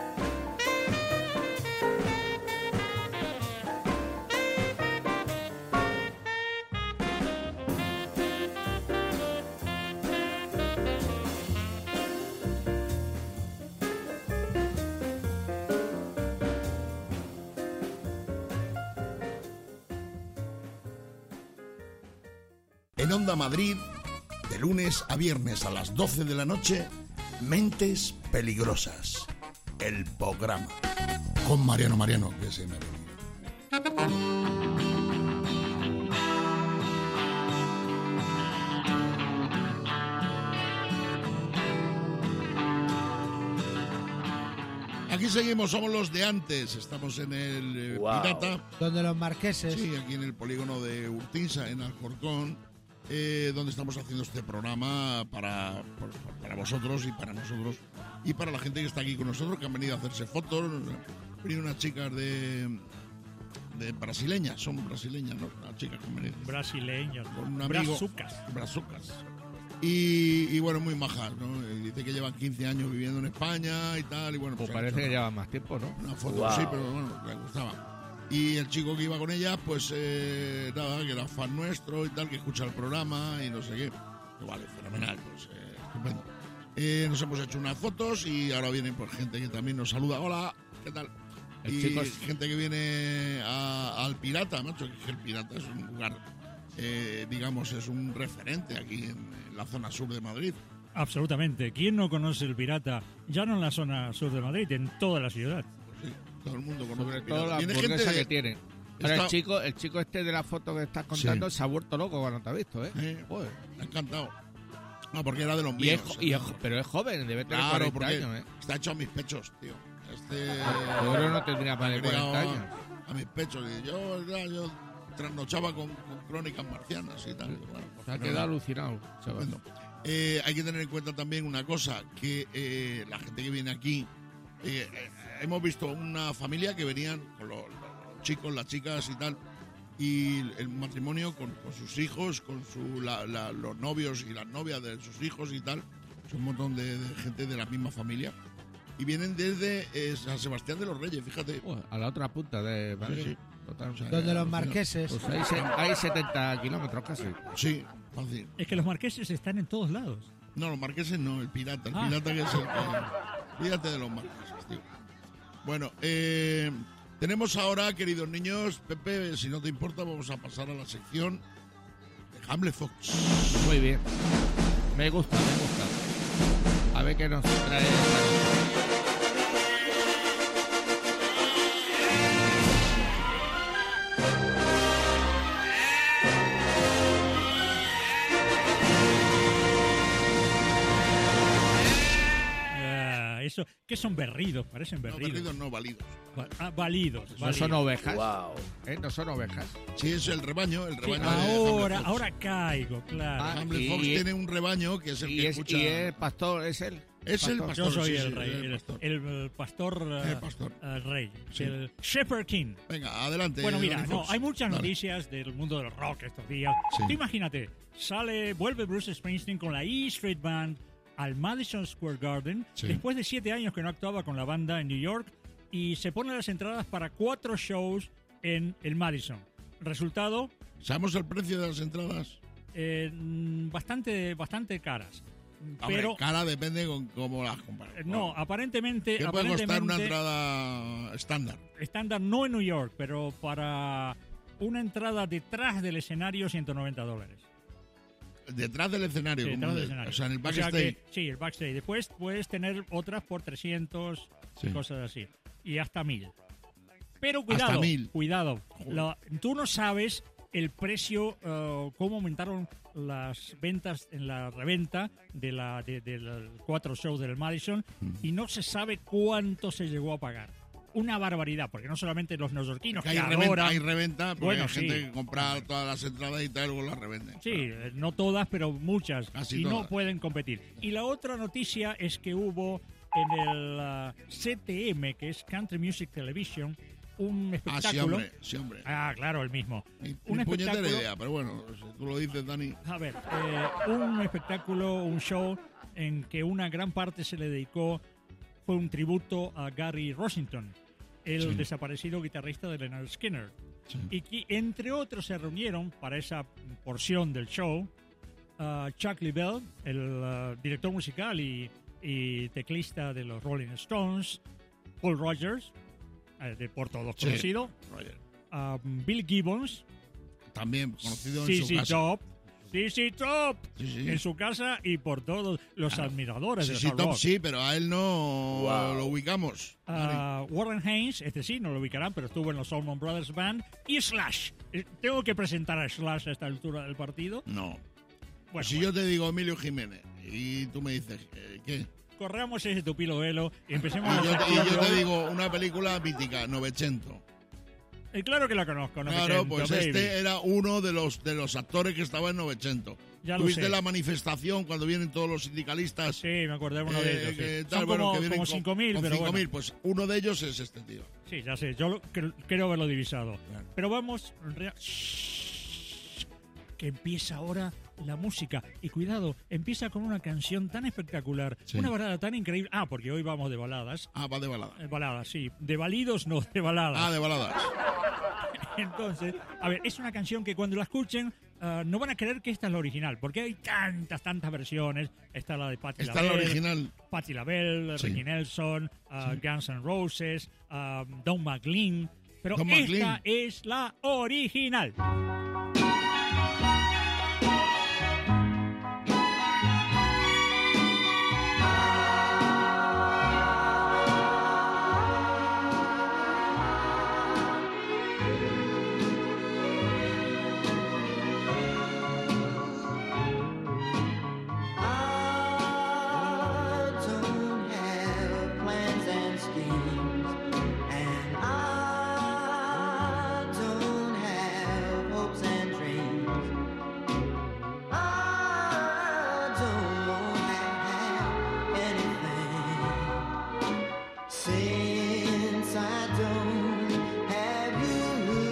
Speaker 1: En Onda Madrid, de lunes a viernes a las doce de la noche, Mentes Peligrosas, el programa. Con Mariano Mariano, que se me ha venido. Aquí seguimos, somos los de antes, estamos en el eh,
Speaker 7: Wow.
Speaker 1: Pirata.
Speaker 5: Donde los marqueses.
Speaker 1: Sí, aquí en el polígono de Urtisa, en Alcorcón, eh, donde estamos haciendo este programa para, por- para vosotros y para nosotros y para la gente que está aquí con nosotros, que han venido a hacerse fotos. Han venido unas chicas de, de brasileñas, son brasileñas, ¿no? Las chicas que han venido.
Speaker 6: Brasileños,
Speaker 1: Con un amigo.
Speaker 6: brazucas.
Speaker 1: Brazucas. Y, y bueno, muy majas, ¿no? Y dice que llevan quince años viviendo en España y tal, y bueno,
Speaker 3: Pues
Speaker 1: han
Speaker 3: parece
Speaker 1: hecho
Speaker 3: que lleva más tiempo, ¿no?
Speaker 1: una foto,
Speaker 7: Wow.
Speaker 1: sí, pero bueno, le gustaba. Y el chico que iba con ella, pues eh, nada, que era fan nuestro y tal, que escucha el programa y no sé qué. Que vale, fenomenal, pues eh, estupendo. Eh, nos hemos hecho unas fotos y ahora viene pues gente que también nos saluda. Hola, ¿qué tal?
Speaker 3: El
Speaker 1: y
Speaker 3: chico es-
Speaker 1: gente que viene a- al Pirata, macho, que el Pirata es un lugar, eh, digamos, es un referente aquí en, en la zona sur de Madrid.
Speaker 6: Absolutamente. ¿Quién no conoce el Pirata? Ya no en la zona sur de Madrid, en toda la ciudad.
Speaker 1: Pues sí, todo el mundo conoce
Speaker 3: Sobre
Speaker 1: el
Speaker 3: todo
Speaker 1: Pirata.
Speaker 3: la
Speaker 1: Viene
Speaker 3: hamburguesa
Speaker 1: gente de-
Speaker 3: que tiene. Ahora
Speaker 1: Está-
Speaker 3: el chico, el chico este de la foto que estás contando
Speaker 1: Sí.
Speaker 3: se ha vuelto loco cuando te ha visto, ¿eh?
Speaker 1: Eh,
Speaker 3: Joder.
Speaker 1: me ha encantado. No, porque era de los
Speaker 3: Y es,
Speaker 1: míos.
Speaker 3: jo- y es
Speaker 1: ¿no?
Speaker 3: jo- pero es joven, debe tener
Speaker 1: Claro,
Speaker 3: cuarenta
Speaker 1: porque
Speaker 3: años, ¿eh?
Speaker 1: está hecho a mis pechos, tío. Este.
Speaker 3: Yo creo que no tendría más de
Speaker 1: criado
Speaker 3: cuarenta años.
Speaker 1: A mis pechos. Y yo, ya, yo trasnochaba con, con crónicas marcianas y tal. Bueno, pues
Speaker 3: Se ha
Speaker 1: no,
Speaker 3: quedado
Speaker 1: no,
Speaker 3: alucinado, chaval.
Speaker 1: estupendo. Eh, hay que tener en cuenta también una cosa, que eh, la gente que viene aquí, eh, eh, hemos visto una familia que venían con los, los chicos, las chicas y tal, y el matrimonio con, con sus hijos, con su, la- la- los novios y las novias de sus hijos y tal, es un montón de, de gente de la misma familia, y vienen desde eh, San Sebastián de los Reyes, fíjate.
Speaker 3: Joder, a la otra punta de Madrid.
Speaker 1: sí.
Speaker 3: Total.
Speaker 1: O sea,
Speaker 5: Donde los
Speaker 1: al final-
Speaker 5: marqueses.
Speaker 3: Pues hay, se- hay setenta kilómetros casi.
Speaker 1: Sí, fácil.
Speaker 6: Es que los marqueses están en todos lados.
Speaker 1: No, los marqueses no, el pirata. El
Speaker 6: Ah.
Speaker 1: pirata que es el que... Fíjate de los marqueses, tío. Bueno, eh, tenemos ahora, queridos niños, Pepe, si no te importa, vamos a pasar a la sección de Hamlet Fox.
Speaker 3: Muy bien. Me gusta, me gusta. A ver qué nos trae esta noche.
Speaker 6: Ah, eso, ¿qué son berridos? Parecen
Speaker 1: No,
Speaker 6: berridos.
Speaker 1: perdidos no, válidos.
Speaker 6: Va- ah, válidos.
Speaker 3: No
Speaker 6: válidos.
Speaker 3: son ovejas.
Speaker 7: Wow.
Speaker 3: ¿Eh? No son ovejas.
Speaker 1: Sí, es el rebaño, el
Speaker 6: Sí,
Speaker 1: rebaño de
Speaker 6: ahora,
Speaker 1: Hamlet Fox.
Speaker 6: ahora caigo, claro.
Speaker 3: Ah,
Speaker 1: Hamlet
Speaker 3: y-
Speaker 1: Fox
Speaker 3: y-
Speaker 1: tiene un rebaño que es el
Speaker 3: Y
Speaker 1: que
Speaker 3: es,
Speaker 1: escucha...
Speaker 3: y es pastor, es él.
Speaker 1: Es el pastor.
Speaker 6: Yo soy
Speaker 1: sí,
Speaker 6: el
Speaker 1: sí,
Speaker 6: rey,
Speaker 1: el
Speaker 6: el,
Speaker 1: pastor.
Speaker 6: el, el pastor, eh,
Speaker 1: El pastor.
Speaker 6: eh, rey,
Speaker 1: Sí.
Speaker 6: el Shepherd King.
Speaker 1: Venga, adelante.
Speaker 6: Bueno, mira,
Speaker 1: Donny
Speaker 6: no,
Speaker 1: Fox.
Speaker 6: hay muchas
Speaker 1: Dale.
Speaker 6: noticias del mundo del rock estos días.
Speaker 1: Sí.
Speaker 6: Tú imagínate, sale, vuelve Bruce Springsteen con la E Street Band al Madison Square Garden
Speaker 1: Sí.
Speaker 6: después de siete años que no actuaba con la banda en New York y se ponen las entradas para cuatro shows en el Madison. Resultado,
Speaker 1: ¿Sabemos el precio de las entradas?
Speaker 6: eh, mm, bastante, bastante caras.
Speaker 1: Hombre,
Speaker 6: Pero
Speaker 1: cara depende con cómo las compares.
Speaker 6: eh, no, aparentemente,
Speaker 1: ¿Qué puede costar una
Speaker 6: aparentemente
Speaker 1: entrada estándar?
Speaker 6: estándar no en New York, pero para una entrada detrás del escenario ciento noventa dólares.
Speaker 1: Detrás del escenario,
Speaker 6: Sí,
Speaker 1: como
Speaker 6: detrás del
Speaker 1: de-
Speaker 6: escenario.
Speaker 1: o sea, en el
Speaker 6: O sea
Speaker 1: backstage.
Speaker 6: que- sí, el backstage. Después puedes tener otras por trescientos,
Speaker 1: Sí.
Speaker 6: cosas así. Y hasta mil. Pero cuidado,
Speaker 1: Hasta mil.
Speaker 6: cuidado. La- tú no sabes el precio, eh, cómo aumentaron las ventas en la reventa de la de, de los cuatro shows del Madison
Speaker 1: Mm.
Speaker 6: y no se sabe cuánto se llegó a pagar. una barbaridad, porque no solamente los neoyorquinos que,
Speaker 1: que hay,
Speaker 6: adoran...
Speaker 1: reventa, hay reventa, porque
Speaker 6: Bueno,
Speaker 1: hay gente
Speaker 6: sí.
Speaker 1: que compra todas las entradas y tal, luego las revenden.
Speaker 6: Sí, eh, no todas, pero muchas.
Speaker 1: Casi
Speaker 6: y
Speaker 1: todas.
Speaker 6: no pueden competir. Y la otra noticia es que hubo en el uh, C T M, que es Country Music Television, un
Speaker 1: Ah,
Speaker 6: espectáculo...
Speaker 1: sí, hombre, sí, hombre.
Speaker 6: Ah, claro, el mismo.
Speaker 1: Ni,
Speaker 6: un
Speaker 1: ni puñetera
Speaker 6: espectáculo...
Speaker 1: idea, pero bueno, si tú lo dices, Dani.
Speaker 6: A ver, eh, un espectáculo, un show en que una gran parte se le dedicó, fue un tributo a Gary Rossington, el
Speaker 1: Sí.
Speaker 6: desaparecido guitarrista de Lynyrd Skynyrd.
Speaker 1: Sí.
Speaker 6: Y que, entre otros, se reunieron para esa porción del show uh, Chuck Leavell, el uh, director musical y, y teclista de los Rolling Stones, Paul Rogers, eh, de por todos
Speaker 1: Sí.
Speaker 6: conocido,
Speaker 1: Roger.
Speaker 6: um, Bill Gibbons,
Speaker 1: También conocido en
Speaker 6: C
Speaker 1: su
Speaker 6: C
Speaker 1: casa.
Speaker 6: Top, C C Top,
Speaker 1: Sí, sí.
Speaker 6: en su casa y por todos los
Speaker 1: Claro.
Speaker 6: admiradores
Speaker 1: Sí,
Speaker 6: de
Speaker 1: sí,
Speaker 6: hard
Speaker 1: top,
Speaker 6: rock.
Speaker 1: sí, pero a él no
Speaker 2: Wow.
Speaker 1: lo ubicamos.
Speaker 6: Ah, Warren Haynes, este sí, no lo ubicarán, pero estuvo en los Allman Brothers Band. Y Slash. Eh, Tengo que presentar a Slash a esta altura del partido.
Speaker 1: No.
Speaker 6: Bueno,
Speaker 1: si yo te digo Emilio Jiménez y tú me dices, eh, ¿qué?
Speaker 6: corramos ese tupilo velo y empecemos
Speaker 1: Y
Speaker 6: a
Speaker 1: yo,
Speaker 6: hacer
Speaker 1: y yo
Speaker 6: club.
Speaker 1: te digo una película mítica, Novecento.
Speaker 6: Eh, claro que la conozco, no me
Speaker 1: Claro,
Speaker 6: siento,
Speaker 1: pues
Speaker 6: baby.
Speaker 1: este era uno de los de los actores que estaba en Novecento.
Speaker 6: Ya lo
Speaker 1: ¿Tuviste
Speaker 6: sé.
Speaker 1: la manifestación cuando vienen todos los sindicalistas?
Speaker 6: Sí, me acordé de uno de
Speaker 1: Eh,
Speaker 6: ellos. sí.
Speaker 1: que
Speaker 6: Son
Speaker 1: tal, bueno,
Speaker 6: como,
Speaker 1: que vienen
Speaker 6: como
Speaker 1: con-
Speaker 6: cinco mil,
Speaker 1: con
Speaker 6: pero
Speaker 1: cinco mil,
Speaker 6: bueno.
Speaker 1: pues uno de ellos es este tío.
Speaker 6: Sí, ya sé, yo lo- cre- creo haberlo divisado.
Speaker 1: Claro.
Speaker 6: Pero vamos, rea- Shhh, que empieza ahora la música. Y cuidado, empieza con una canción tan espectacular,
Speaker 1: Sí.
Speaker 6: una balada tan increíble. Ah, porque hoy vamos de baladas.
Speaker 1: Ah, va de balada.
Speaker 6: Eh, Baladas, sí. De balidos, no, de baladas.
Speaker 1: Ah, de baladas.
Speaker 6: Entonces, a ver, es una canción que cuando la escuchen ah, no van a creer que esta es la original, porque hay tantas, tantas versiones. Está la de Patti
Speaker 1: Está la
Speaker 6: LaBelle,
Speaker 1: original.
Speaker 6: Patti LaBelle,
Speaker 1: Sí.
Speaker 6: Ricky Nelson, ah, Guns N' Roses, ah, Don McLean. Pero
Speaker 1: Don
Speaker 6: esta
Speaker 1: McLean.
Speaker 6: es la original.
Speaker 7: I don't have plans and schemes, and I don't have hopes and dreams. I don't have anything since I don't have you.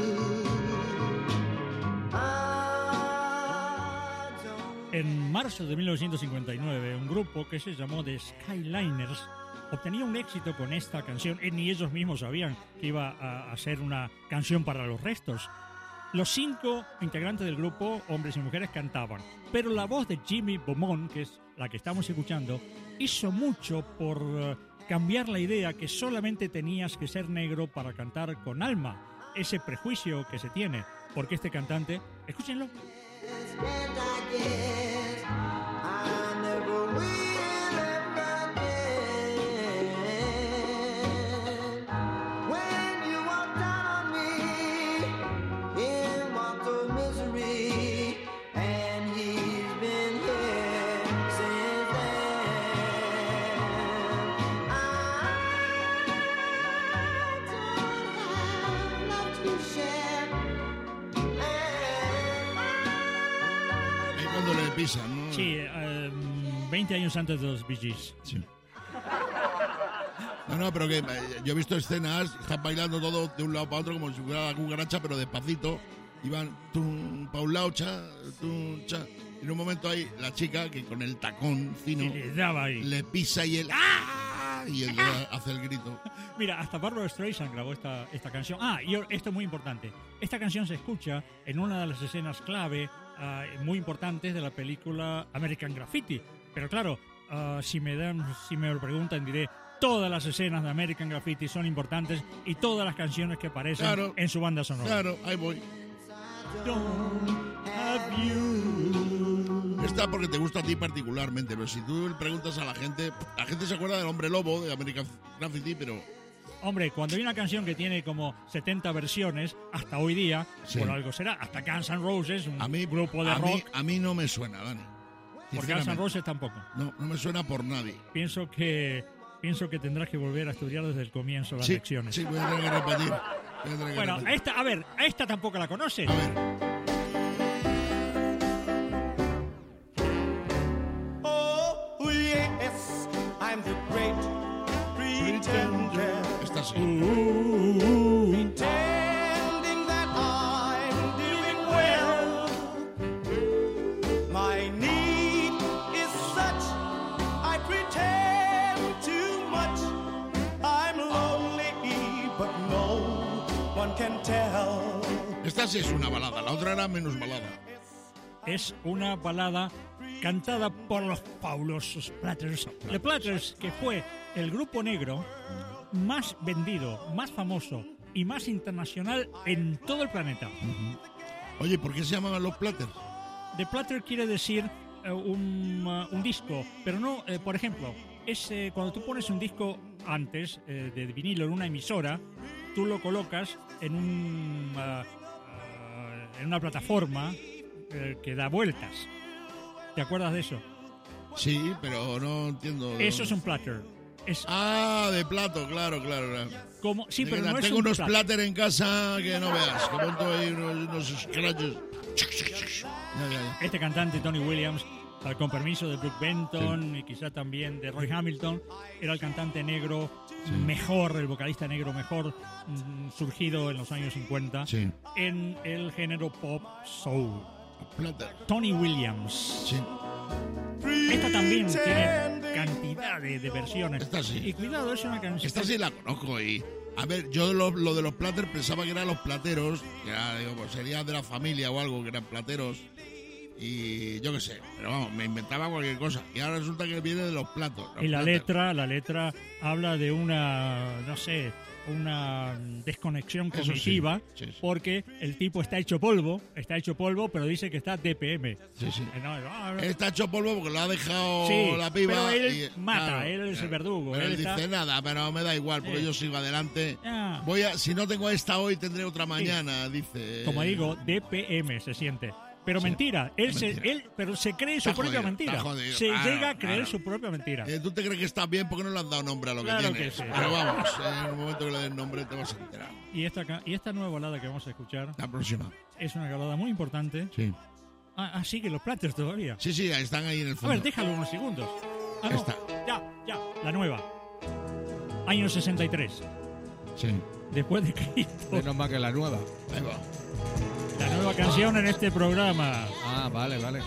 Speaker 7: I don't.
Speaker 6: En marzo de mil novecientos cincuenta y nueve, un grupo que se llamó The Skyliners obtenía un éxito con esta canción. Eh, Ni ellos mismos sabían que iba a hacer una canción para los restos. Los cinco integrantes del grupo, hombres y mujeres, cantaban. Pero la voz de Jimmy Beaumont, que es la que estamos escuchando, hizo mucho por eh, cambiar la idea que solamente tenías que ser negro para cantar con alma. Ese prejuicio que se tiene. Porque este cantante, escúchenlo.
Speaker 7: And I guess I never will ever get. When you walked on me, in walked a misery, and he's been here since then. I don't have love to share.
Speaker 1: Ahí cuando le pisan, ¿no?
Speaker 6: Sí, eh, veinte años antes de los Bee Gees.
Speaker 1: Sí. No, no, pero que eh, yo he visto escenas, están bailando todo de un lado para otro como si fuera la cucaracha, pero despacito. Iban tum, pa' un lado, cha, tum, cha. Y en un momento hay la chica que con el tacón fino
Speaker 6: Y le daba ahí.
Speaker 1: le pisa y él ¡ah! Y él hace el grito.
Speaker 6: Mira, hasta Barbra Streisand grabó esta, esta canción. Ah, y esto es muy importante. Esta canción se escucha en una de las escenas clave ah, muy importantes de la película American Graffiti. Pero claro, ah, si me dan, si me lo preguntan, diré todas las escenas de American Graffiti son importantes y todas las canciones que aparecen
Speaker 1: Claro.
Speaker 6: en su banda sonora.
Speaker 1: Claro, ahí voy.
Speaker 6: Don't have you.
Speaker 1: Esta porque te gusta a ti particularmente, pero si tú le preguntas a la gente, la gente se acuerda del Hombre Lobo de American Graffiti, pero
Speaker 6: Hombre, cuando hay una canción que tiene como setenta versiones, hasta hoy día,
Speaker 1: Sí.
Speaker 6: por algo será. Hasta Guns N' Roses, un
Speaker 1: a mí,
Speaker 6: grupo de
Speaker 1: a
Speaker 6: rock.
Speaker 1: mí, a mí no me suena, Dani.
Speaker 6: Por Guns N'
Speaker 1: Sinceramente.
Speaker 6: Roses tampoco.
Speaker 1: No, no me suena por nadie.
Speaker 6: Pienso que pienso que tendrás que volver a estudiar desde el comienzo las
Speaker 1: Sí,
Speaker 6: lecciones.
Speaker 1: sí, voy a tener que repetir. Voy a tener que
Speaker 6: Bueno,
Speaker 1: repetir.
Speaker 6: esta, a ver, a esta tampoco la conoces.
Speaker 1: A ver.
Speaker 8: Oh, yes, I'm the great pretender.
Speaker 1: Esta sí.
Speaker 8: Pretending that I'm doing well. My need is such, I pretend too much. I'm lonely, but no one can tell.
Speaker 1: Esta sí es una balada, la otra era menos balada.
Speaker 6: Es una balada cantada por los fabulosos Platters. The Platters, que fue el grupo negro más vendido, más famoso y más internacional en todo el planeta.
Speaker 1: Oye, ¿por qué se llamaban los Platters?
Speaker 6: The Platter quiere decir eh, un, uh, un disco, pero no, eh, por ejemplo, es eh, cuando tú pones un disco antes eh, de vinilo en una emisora, tú lo colocas en un uh, uh, en una plataforma eh, que da vueltas. ¿Te acuerdas de eso?
Speaker 1: Sí, pero no entiendo.
Speaker 6: Eso es un platter. Es
Speaker 1: Ah, de plato, claro, claro. claro.
Speaker 6: como sí,
Speaker 1: De
Speaker 6: pero
Speaker 1: que
Speaker 6: no es
Speaker 1: tengo
Speaker 6: un
Speaker 1: unos
Speaker 6: platter.
Speaker 1: platter en casa que no veas, que monto ahí unos, unos scratches. Ya, ya, ya.
Speaker 6: Este cantante, Tony Williams, eh, con permiso de Brooke Benton y quizá también de Roy Hamilton, era el cantante negro mejor, el vocalista negro mejor mm, surgido en los años cincuenta
Speaker 1: Sí,
Speaker 6: en el género pop soul.
Speaker 1: platter.
Speaker 6: Tony Williams.
Speaker 1: Sí.
Speaker 6: Esta también tiene cantidad de, de versiones.
Speaker 1: Esta sí.
Speaker 6: Y cuidado, es una canción.
Speaker 1: Esta sí la conozco y... A ver, yo lo, lo de los platters pensaba que eran los plateros, que era, digo, pues sería de la familia o algo, que eran plateros. Y yo qué sé, pero vamos, me inventaba cualquier cosa. Y ahora resulta que viene de los platos. los
Speaker 6: Y la
Speaker 1: platters.
Speaker 6: letra, la letra habla de una, no sé, una desconexión
Speaker 1: Eso sí,
Speaker 6: cognitiva,
Speaker 1: sí, sí.
Speaker 6: porque el tipo está hecho polvo, está hecho polvo, pero dice que está D P M.
Speaker 1: Sí, sí.
Speaker 6: Eh, no, no, no.
Speaker 1: Está hecho polvo porque lo ha dejado
Speaker 6: Sí,
Speaker 1: la piba.
Speaker 6: pero él
Speaker 1: y-
Speaker 6: mata, él es el verdugo,
Speaker 1: Pero
Speaker 6: él
Speaker 1: él,
Speaker 6: está-
Speaker 1: dice nada, pero me da igual, porque
Speaker 6: Sí.
Speaker 1: yo sigo adelante.
Speaker 6: Ah.
Speaker 1: Voy a, si no tengo esta hoy, tendré otra mañana, dice.
Speaker 6: Como digo, D P M se siente. Pero
Speaker 1: Sí,
Speaker 6: mentira, él,
Speaker 1: es
Speaker 6: se,
Speaker 1: mentira.
Speaker 6: él pero se cree su
Speaker 1: Está
Speaker 6: propia
Speaker 1: jodido,
Speaker 6: mentira.
Speaker 1: está jodido,
Speaker 6: Se
Speaker 1: claro,
Speaker 6: llega a creer
Speaker 1: claro.
Speaker 6: su propia mentira.
Speaker 1: Eh, Tú te crees que estás bien porque no le han dado nombre a lo que
Speaker 6: Claro
Speaker 1: tienes.
Speaker 6: que sí.
Speaker 1: Pero vamos, en el momento que le den nombre te vas a enterar.
Speaker 6: Y esta, ca- y esta nueva balada que vamos a escuchar
Speaker 1: La próxima.
Speaker 6: es una balada muy importante.
Speaker 1: Sí.
Speaker 6: Ah, ah, sigue los Platters todavía.
Speaker 1: Sí, sí, están ahí en el
Speaker 6: A
Speaker 1: fondo.
Speaker 6: ver, déjalo unos segundos. Ah, no.
Speaker 1: Esta.
Speaker 6: Ya, ya, la nueva. Año sesenta y tres.
Speaker 1: Sí.
Speaker 6: Después de Cristo.
Speaker 3: Menos mal que la nueva.
Speaker 1: Ahí va.
Speaker 6: La nueva canción en este programa.
Speaker 3: Ah, vale, vale.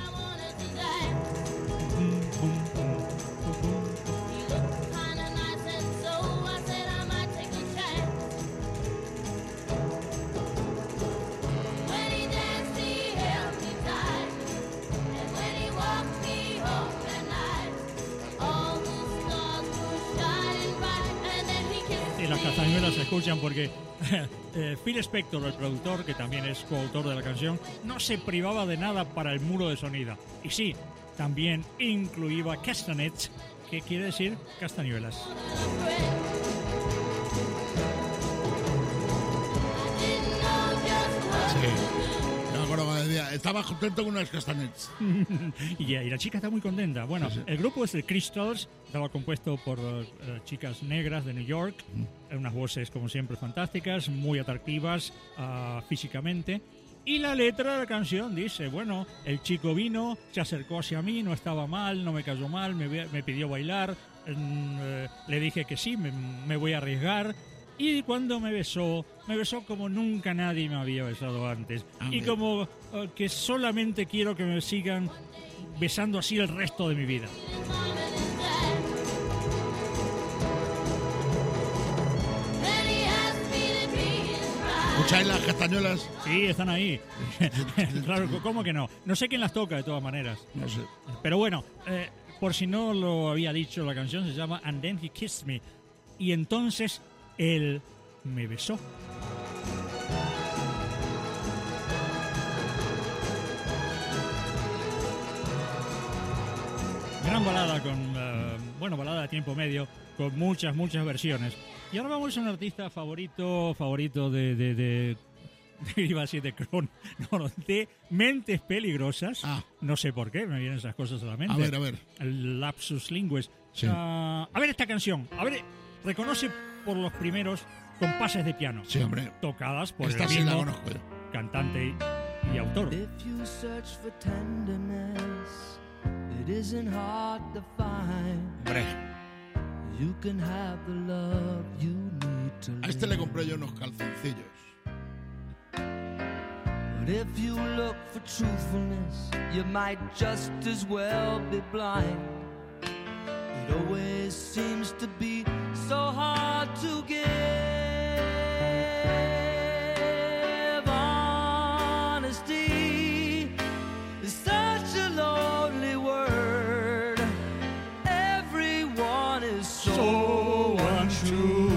Speaker 6: Y las castañuelas se escuchan porque eh, Phil Spector, el productor, que también es coautor de la canción, no se privaba de nada para el muro de sonido. Y sí, también incluía castanets, que quiere decir castañuelas.
Speaker 1: Sí. No me acuerdo cuando decía, estaba contento con unas castanets.
Speaker 6: y, y la chica está muy contenta. Bueno,
Speaker 1: Sí, sí.
Speaker 6: el grupo es el Crystals, estaba compuesto por eh, chicas negras de New York, eh, unas voces como siempre fantásticas, muy atractivas ah, físicamente. Y la letra de la canción dice, bueno, el chico vino, se acercó hacia mí, no estaba mal, no me cayó mal, me, ve- me pidió bailar, mm, eh, le dije que sí, me, me voy a arriesgar. Y cuando me besó, me besó como nunca nadie me había besado antes.
Speaker 1: Ah,
Speaker 6: y
Speaker 1: mira.
Speaker 6: como eh, que solamente quiero que me sigan besando así el resto de mi vida.
Speaker 1: ¿Escucháis las castañuelas?
Speaker 6: Sí, están ahí. Claro, ¿cómo que no? No sé quién las toca de todas maneras.
Speaker 1: No sé.
Speaker 6: Pero bueno, eh, por si no lo había dicho, la canción se llama And Then He Kissed Me. Y entonces él me besó. Gran balada con, eh, bueno, balada de tiempo medio, con muchas, muchas versiones. Y ahora vamos a un artista favorito, favorito de, de, de, de iba a decir de Cron, no, no, de Mentes Peligrosas.
Speaker 1: Ah.
Speaker 6: No sé por qué, me vienen esas cosas a la mente.
Speaker 1: A ver, a ver.
Speaker 6: El lapsus linguis.
Speaker 1: Sí.
Speaker 6: Ah, a ver esta canción. A ver, reconoce por los primeros compases de piano.
Speaker 1: Sí, hombre.
Speaker 6: Tocadas por
Speaker 1: Esta
Speaker 6: el
Speaker 1: sí la
Speaker 6: mismo
Speaker 1: conozco yo.
Speaker 6: cantante y autor.
Speaker 9: If you search for tenderness, it isn't hard to find.
Speaker 1: Hombre,
Speaker 9: You can have the love you need to
Speaker 1: a este le
Speaker 9: live.
Speaker 1: compré yo unos calzoncillos.
Speaker 9: But if you look for truthfulness, you might just as well be blind. It always seems to be so hard to give. Honesty is such a lonely word. Everyone is so untrue.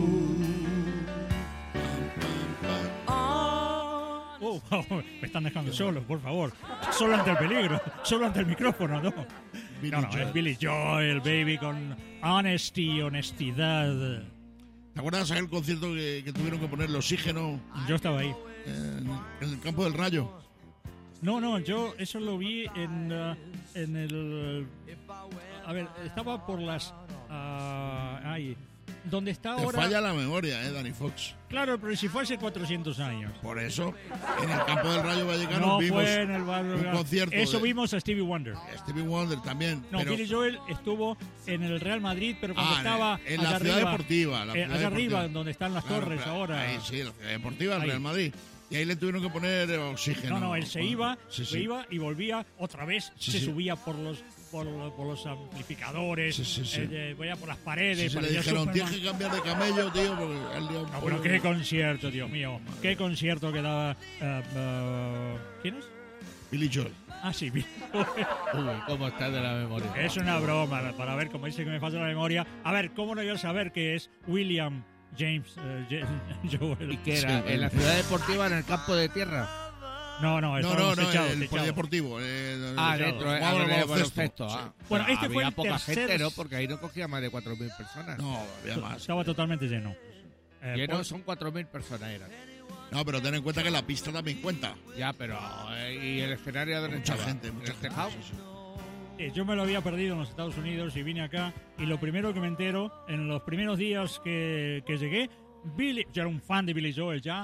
Speaker 6: Oh, me están dejando solo, por favor. Solo ante el peligro, solo ante el micrófono, ¿no?
Speaker 1: Billy
Speaker 6: No, no,
Speaker 1: Joel.
Speaker 6: es Billy Joel, baby, con honesty, honestidad.
Speaker 1: ¿Te acuerdas aquel concierto que, que tuvieron que ponerle oxígeno
Speaker 6: Yo estaba ahí.
Speaker 1: en, en el campo del Rayo?
Speaker 6: No, no, yo eso lo vi en, uh, en el... A ver, estaba por las... ah, ay, donde está
Speaker 1: Te
Speaker 6: ahora...
Speaker 1: falla la memoria, ¿eh, Danny Fox?
Speaker 6: Claro, pero si fue hace cuatrocientos años.
Speaker 1: Por eso, en el campo del Rayo Vallecano
Speaker 6: No
Speaker 1: vimos
Speaker 6: fue en el barrio.
Speaker 1: un concierto
Speaker 6: Eso
Speaker 1: de
Speaker 6: vimos a Stevie Wonder.
Speaker 1: Stevie Wonder también.
Speaker 6: No,
Speaker 1: pero,
Speaker 6: Billy Joel estuvo en el Real Madrid, pero cuando
Speaker 1: Ah,
Speaker 6: estaba
Speaker 1: en la
Speaker 6: allá
Speaker 1: ciudad
Speaker 6: arriba,
Speaker 1: deportiva. La
Speaker 6: eh,
Speaker 1: ciudad
Speaker 6: allá
Speaker 1: deportiva.
Speaker 6: arriba, donde están las
Speaker 1: Claro,
Speaker 6: torres
Speaker 1: claro,
Speaker 6: ahora.
Speaker 1: Ahí sí, la ciudad deportiva, el
Speaker 6: Ahí.
Speaker 1: Real Madrid. Y ahí le tuvieron que poner eh, oxígeno.
Speaker 6: No, no, él se iba,
Speaker 1: Sí,
Speaker 6: se
Speaker 1: sí.
Speaker 6: iba y volvía otra vez,
Speaker 1: Sí,
Speaker 6: se
Speaker 1: sí.
Speaker 6: subía por los por, por los amplificadores,
Speaker 1: Sí, sí, sí.
Speaker 6: eh, eh, veía por las paredes,
Speaker 1: Sí, sí, le
Speaker 6: parecía
Speaker 1: dijeron,
Speaker 6: Superman.
Speaker 1: tienes que cambiar de camello, tío, porque él dio un
Speaker 6: No,
Speaker 1: polvo".
Speaker 6: pero qué concierto, Dios mío. Qué concierto que daba... eh, eh, ¿Quién es?
Speaker 1: Billy Joel.
Speaker 6: Ah, sí, Bill.
Speaker 3: Uy, cómo está de la memoria.
Speaker 6: Es una broma, para ver, como dice que me falla la memoria. A ver, ¿cómo no yo saber que es William James eh, Je- Joel?
Speaker 3: ¿Y qué era? ¿En la ciudad deportiva, en el campo de tierra?
Speaker 6: No, no,
Speaker 1: No, no,
Speaker 6: estábamos
Speaker 1: no,
Speaker 6: echados,
Speaker 1: el
Speaker 6: echados.
Speaker 1: polideportivo. Eh,
Speaker 3: Ah,
Speaker 1: el-
Speaker 3: dentro,
Speaker 1: jugaban
Speaker 3: ah,
Speaker 1: al
Speaker 3: de
Speaker 1: baloncesto.
Speaker 3: baloncesto.
Speaker 1: Sí.
Speaker 3: Ah.
Speaker 6: Bueno,
Speaker 3: Pero
Speaker 6: este fue
Speaker 3: había
Speaker 6: el
Speaker 3: poca
Speaker 6: tercer-
Speaker 3: gente, ¿no? Porque ahí no cogía más de cuatro mil personas.
Speaker 1: No, había más.
Speaker 6: Estaba totalmente lleno. Eh,
Speaker 3: Lleno
Speaker 6: por-
Speaker 3: son cuatro mil personas eran.
Speaker 1: No, pero ten en cuenta que la pista también cuenta.
Speaker 3: Ya, pero... eh, ¿y el escenario dónde
Speaker 1: Mucha
Speaker 3: estaba?
Speaker 1: gente,
Speaker 3: ¿En
Speaker 1: mucha
Speaker 3: el
Speaker 1: gente.
Speaker 3: tejado?
Speaker 1: sí, sí.
Speaker 6: Eh, yo me lo había perdido en los Estados Unidos y vine acá y lo primero que me entero en los primeros días que, que llegué, Billy, yo era un fan de Billy Joel ya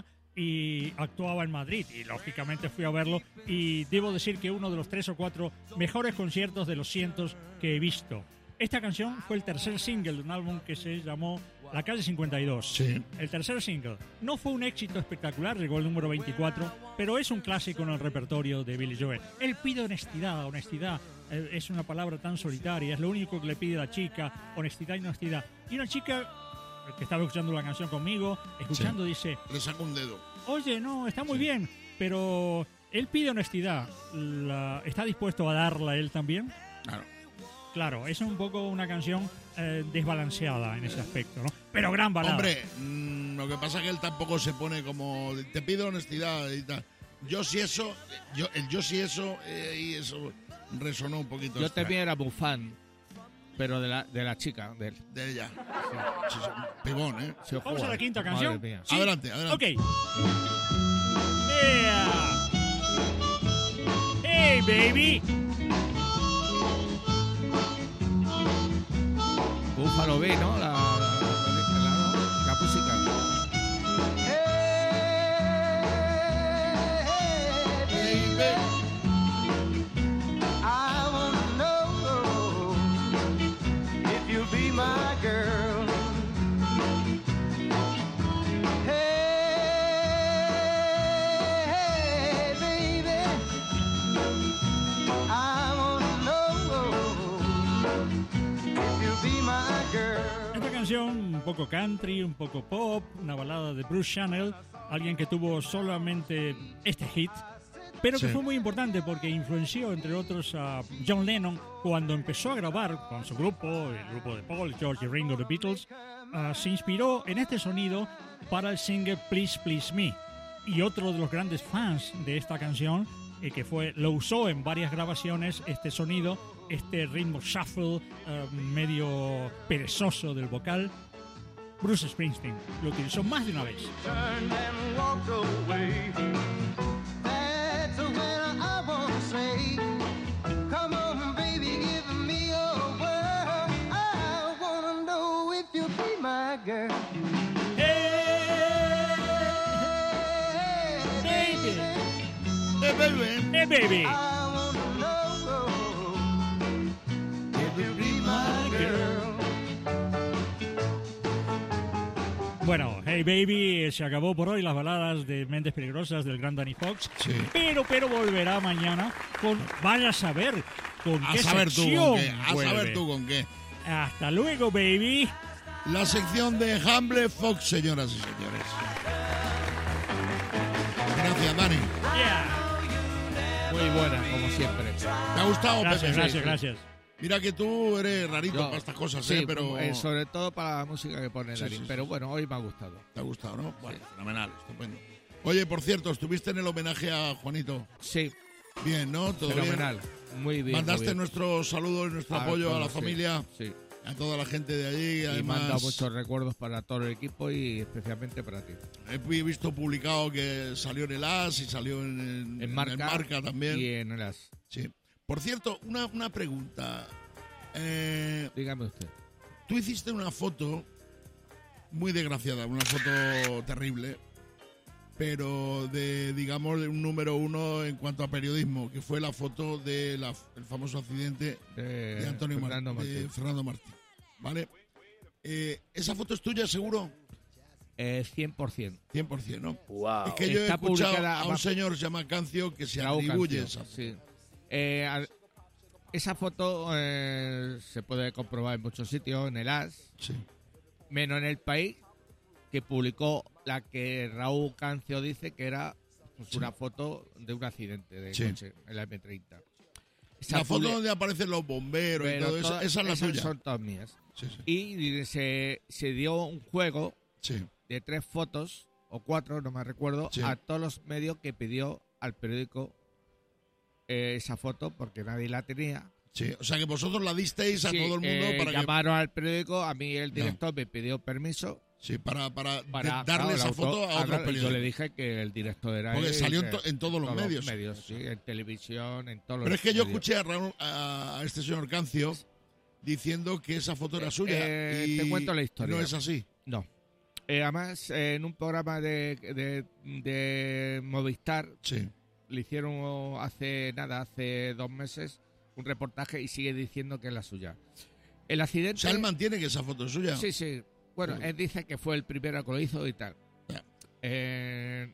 Speaker 6: y actuaba en Madrid y lógicamente fui a verlo y debo decir que uno de los tres o cuatro mejores conciertos de los cientos que he visto. Esta canción fue el tercer single de un álbum que se llamó La Calle cincuenta y dos.
Speaker 1: Sí.
Speaker 6: El tercer single. No fue un éxito espectacular, llegó al número veinticuatro, pero es un clásico en el repertorio de Billy Joel. Él pide honestidad, honestidad eh, es una palabra tan solitaria, es lo único que le pide a la chica, honestidad y honestidad. Y una chica que estaba escuchando la canción conmigo, escuchando, dice,
Speaker 1: Le saco un dedo.
Speaker 6: oye, no, está muy bien, pero él pide honestidad, la- ¿está dispuesto a darla él también?
Speaker 1: Claro.
Speaker 6: Claro, es un poco una canción eh, desbalanceada en ese aspecto, ¿no? Pero gran balada.
Speaker 1: Hombre, mm, lo que pasa es que él tampoco se pone como... Te pido honestidad y tal. Yo sí eso... Yo, el yo sí eso... eh, y eso resonó un poquito.
Speaker 3: Yo
Speaker 1: extraño.
Speaker 3: también era muy fan, pero de la, de la chica, de él.
Speaker 1: De ella. Sí, sí, pegón, ¿eh?
Speaker 3: Se
Speaker 6: Vamos a
Speaker 3: juega.
Speaker 6: la quinta
Speaker 3: Madre
Speaker 6: canción.
Speaker 3: mía.
Speaker 6: Sí.
Speaker 1: Adelante, adelante.
Speaker 6: Ok. Yeah. Hey, baby.
Speaker 3: Búfalo B, ¿no? La, la, la, la- la música.
Speaker 9: I wanna know if you'll be my girl. Hey, baby, I wanna know if you'll be my girl.
Speaker 6: Esta canción, un poco country, un poco pop, una balada de Bruce Channel, alguien que tuvo solamente este hit, pero que
Speaker 1: Sí.
Speaker 6: fue muy importante porque influenció, entre otros, a John Lennon cuando empezó a grabar con su grupo, el grupo de Paul, George y Ringo, The Beatles. ah, se inspiró en este sonido para el single Please Please Me. Y otro de los grandes fans de esta canción, eh, que fue lo usó en varias grabaciones, este sonido, este ritmo shuffle eh, medio perezoso del vocal, Bruce Springsteen lo utilizó más de una vez.
Speaker 9: Turned and walked away. That's when I wanna say, come on, baby, give me your word.
Speaker 6: Baby.
Speaker 8: I wanna know if you'll be my girl.
Speaker 6: Bueno, Hey Baby, se acabó por hoy las baladas de Mentes Peligrosas del gran Danny Fox.
Speaker 1: Sí.
Speaker 6: Pero, pero volverá mañana con, vaya a saber con
Speaker 1: A
Speaker 6: qué
Speaker 1: saber tú
Speaker 6: sección
Speaker 1: con qué. A
Speaker 6: vuelve.
Speaker 1: saber tú con qué.
Speaker 6: Hasta luego, baby.
Speaker 1: La sección de Humble Fox, señoras y señores. Gracias, Dani.
Speaker 6: Yeah.
Speaker 3: Muy buena, como siempre.
Speaker 1: ¿Te ha gustado,
Speaker 6: Gracias,
Speaker 1: Pepe?
Speaker 6: gracias, gracias.
Speaker 1: Mira que tú eres rarito
Speaker 3: Yo-
Speaker 1: para estas cosas,
Speaker 3: sí,
Speaker 1: ¿eh? Pero
Speaker 3: eh, sobre todo para la música que pone
Speaker 1: Sí,
Speaker 3: Darín.
Speaker 1: sí, sí,
Speaker 3: pero
Speaker 1: sí.
Speaker 3: bueno, hoy me ha gustado.
Speaker 1: te ha gustado, ¿no? Bueno, fenomenal, estupendo. Oye, por cierto, estuviste en el homenaje a Juanito.
Speaker 3: Sí,
Speaker 1: Bien, ¿no? ¿Todo bien?
Speaker 3: fenomenal. Muy bien.
Speaker 1: Mandaste
Speaker 3: muy bien.
Speaker 1: nuestros saludos y nuestro
Speaker 3: A
Speaker 1: apoyo a
Speaker 3: todos,
Speaker 1: la
Speaker 3: sí,
Speaker 1: familia,
Speaker 3: Sí.
Speaker 1: a toda la gente de allí.
Speaker 3: Y
Speaker 1: Además,
Speaker 3: manda muchos recuerdos para todo el equipo y especialmente para ti.
Speaker 1: he visto publicado que salió en el As y salió en, en-
Speaker 3: En Marca,
Speaker 1: en Marca también.
Speaker 3: y en el As.
Speaker 1: Sí. Por cierto, una, una pregunta. Eh,
Speaker 3: Dígame usted.
Speaker 1: tú hiciste una foto muy desgraciada, una foto terrible, pero de, digamos, de un número uno en cuanto a periodismo, que fue la foto del famoso accidente
Speaker 3: De,
Speaker 1: de Antonio Mar-
Speaker 3: Fernando
Speaker 1: de
Speaker 3: Martín.
Speaker 1: Fernando Martín. ¿Vale? Eh, ¿Esa foto es tuya, seguro?
Speaker 3: Eh, cien por ciento.
Speaker 1: cien por ciento, ¿no?
Speaker 10: Wow.
Speaker 1: Es que yo he
Speaker 3: Está
Speaker 1: escuchado
Speaker 3: publicada
Speaker 1: a un
Speaker 3: abajo.
Speaker 1: señor que se llama Cancio que se
Speaker 3: Raúl
Speaker 1: atribuye
Speaker 3: Cancio,
Speaker 1: esa.
Speaker 3: sí. Eh, al- esa foto eh, se puede comprobar en muchos sitios, en el As,
Speaker 1: Sí.
Speaker 3: menos en El País, que publicó la que Raúl Cancio dice que era pues,
Speaker 1: Sí.
Speaker 3: una foto de un accidente de
Speaker 1: Sí.
Speaker 3: coche en la eme treinta. Esa
Speaker 1: La foto
Speaker 3: publi-
Speaker 1: donde aparecen los bomberos y
Speaker 3: pero
Speaker 1: todo eso,
Speaker 3: todas-
Speaker 1: esa es la
Speaker 3: esas
Speaker 1: tuya.
Speaker 3: son todas mías.
Speaker 1: Sí, sí.
Speaker 3: Y se, se dio un juego
Speaker 1: Sí.
Speaker 3: de tres fotos, o cuatro, no me recuerdo,
Speaker 1: Sí.
Speaker 3: a todos los medios que pidió al periódico eh, esa foto, porque nadie la tenía.
Speaker 1: Sí, o sea que vosotros la disteis a
Speaker 3: Sí,
Speaker 1: todo el mundo
Speaker 3: eh,
Speaker 1: para que
Speaker 3: llamaron al periódico, a mí el director me pidió permiso
Speaker 1: sí, para, para, de-
Speaker 3: para
Speaker 1: darle
Speaker 3: claro, el
Speaker 1: esa
Speaker 3: autor-
Speaker 1: foto a otros
Speaker 3: darle- y Yo le
Speaker 1: periódicos.
Speaker 3: dije que el director era
Speaker 1: Porque
Speaker 3: él,
Speaker 1: salió en,
Speaker 3: que-
Speaker 1: to- en todos los medios.
Speaker 3: sí, en televisión, en todos
Speaker 1: Pero
Speaker 3: los
Speaker 1: es que yo
Speaker 3: medios.
Speaker 1: escuché a, Raúl- a, a este señor Cancio diciendo que esa foto era
Speaker 3: Eh,
Speaker 1: suya.
Speaker 3: eh,
Speaker 1: y
Speaker 3: te cuento la historia.
Speaker 1: No es así.
Speaker 3: No. Eh, además, eh, en un programa de, de, de Movistar
Speaker 1: Sí.
Speaker 3: le hicieron hace nada, hace dos meses, un reportaje y sigue diciendo que es la suya. El
Speaker 1: O
Speaker 3: accidente...
Speaker 1: sea, él mantiene que esa foto es suya.
Speaker 3: Sí, sí. Bueno,
Speaker 1: Sí.
Speaker 3: él dice que fue el primero que lo hizo y tal.
Speaker 1: Ya.
Speaker 3: Eh,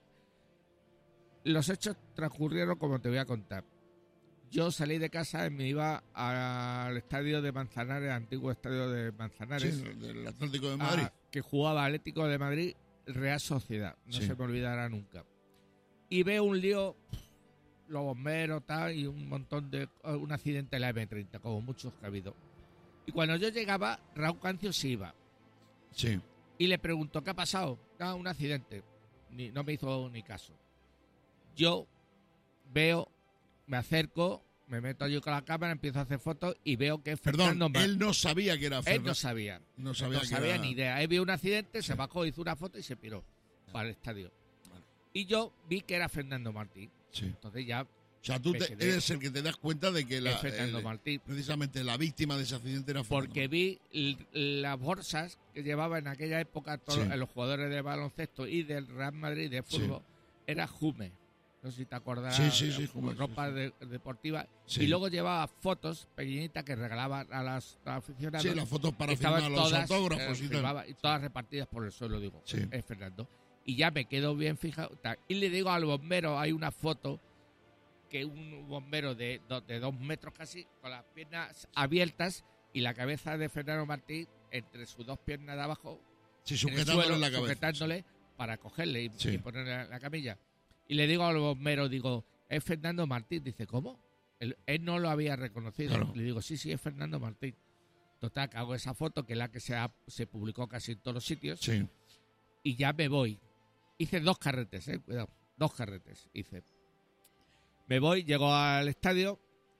Speaker 3: los hechos transcurrieron como te voy a contar. Yo salí de casa y me iba al estadio de Manzanares, antiguo estadio de Manzanares,
Speaker 1: Sí, del Atlético de Madrid.
Speaker 3: a- que jugaba Atlético de Madrid, Real Sociedad. No
Speaker 1: Sí.
Speaker 3: se me olvidará nunca. Y veo un lío, los bomberos, tal, y un montón de... un accidente en la eme treinta, como muchos que ha habido. Y cuando yo llegaba, Raúl Cancio se iba.
Speaker 1: Sí.
Speaker 3: Y le preguntó, ¿qué ha pasado? Ah, un accidente. Ni, no me hizo ni caso. Yo veo, me acerco, me meto allí con la cámara, empiezo a hacer fotos y veo que es
Speaker 1: Perdón,
Speaker 3: Fernando Mar-
Speaker 1: él no sabía que era
Speaker 3: Él
Speaker 1: Fernando.
Speaker 3: no sabía.
Speaker 1: No sabía
Speaker 3: no
Speaker 1: que
Speaker 3: sabía
Speaker 1: era-
Speaker 3: ni idea. Él vio un accidente, se bajó, hizo una foto y se piró para el estadio. Y yo vi que era Fernando Martín.
Speaker 1: Sí.
Speaker 3: Entonces ya
Speaker 1: O sea, tú
Speaker 3: me
Speaker 1: te-
Speaker 3: quedé-
Speaker 1: eres el que te das cuenta de que la,
Speaker 3: es Fernando
Speaker 1: el-
Speaker 3: Martín.
Speaker 1: precisamente la víctima de ese accidente era Fernando.
Speaker 3: Porque vi l- las bolsas que llevaba en aquella época todos
Speaker 1: Sí.
Speaker 3: los jugadores de baloncesto y del Real Madrid de fútbol. Era Jume. No sé si te acuerdas.
Speaker 1: Sí, sí, sí,
Speaker 3: eh,
Speaker 1: Jume,
Speaker 3: ropa
Speaker 1: sí,
Speaker 3: de- deportiva.
Speaker 1: Sí.
Speaker 3: Y luego llevaba fotos pequeñitas que regalaban a las a aficionados.
Speaker 1: Sí, las fotos para
Speaker 3: Estaban
Speaker 1: firmar los
Speaker 3: todas,
Speaker 1: autógrafos
Speaker 3: eh,
Speaker 1: y tal.
Speaker 3: firmaba, y todas repartidas por el suelo, digo.
Speaker 1: Sí.
Speaker 3: Es Fernando. Y ya me quedo bien fijado. tal. Y le digo al bombero, hay una foto que un bombero de, do- de dos metros casi, con las piernas abiertas y la cabeza de Fernando Martín entre sus dos piernas de abajo,
Speaker 1: Sí,
Speaker 3: en el
Speaker 1: sujetándole
Speaker 3: suelo,
Speaker 1: la cabeza.
Speaker 3: sujetándole para cogerle y,
Speaker 1: Sí.
Speaker 3: y ponerle en la camilla. Y le digo al bombero, digo, es Fernando Martín. Dice, ¿cómo? Él, él no lo había reconocido.
Speaker 1: Claro.
Speaker 3: Le digo, sí, sí, es Fernando Martín. Total, que hago esa foto, que es la que se, ha- se publicó casi en todos los sitios,
Speaker 1: Sí.
Speaker 3: y ya me voy. Hice dos carretes, eh, cuidado, dos carretes hice. Me voy, llego al estadio,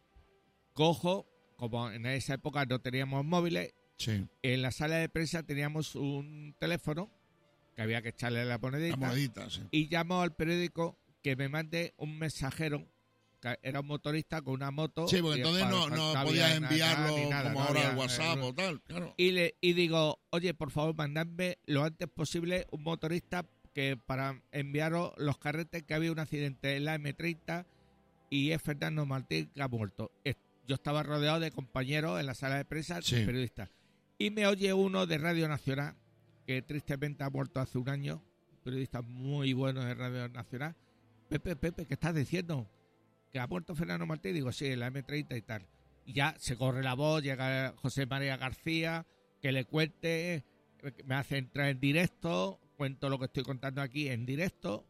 Speaker 3: cojo, como en esa época no teníamos móviles,
Speaker 1: Sí.
Speaker 3: en la sala de prensa teníamos un teléfono que había que echarle la monedita,
Speaker 1: La monedita, sí.
Speaker 3: y llamo al periódico que me mande un mensajero, que era un motorista con una moto.
Speaker 1: Sí, porque
Speaker 3: y
Speaker 1: entonces
Speaker 3: para-
Speaker 1: no, no
Speaker 3: había
Speaker 1: podías
Speaker 3: nada,
Speaker 1: enviarlo
Speaker 3: ni nada,
Speaker 1: como
Speaker 3: no
Speaker 1: ahora
Speaker 3: había,
Speaker 1: al WhatsApp
Speaker 3: eh,
Speaker 1: o tal, claro.
Speaker 3: y le y digo, oye, por favor, mandadme lo antes posible un motorista que para enviaros los carretes, que había un accidente en la eme treinta y es Fernando Martín que ha muerto. Es- Yo estaba rodeado de compañeros en la sala de prensa,
Speaker 1: Sí.
Speaker 3: periodistas. Y me oye uno de Radio Nacional, que tristemente ha muerto hace un año, un periodista muy bueno de Radio Nacional. Pepe, Pepe, ¿qué estás diciendo? ¿Que ha muerto Fernando Martín? Digo, sí, en la eme treinta y tal. Y ya se corre la voz, llega José María García, que le cuente, me hace entrar en directo, cuento lo que estoy contando aquí en directo,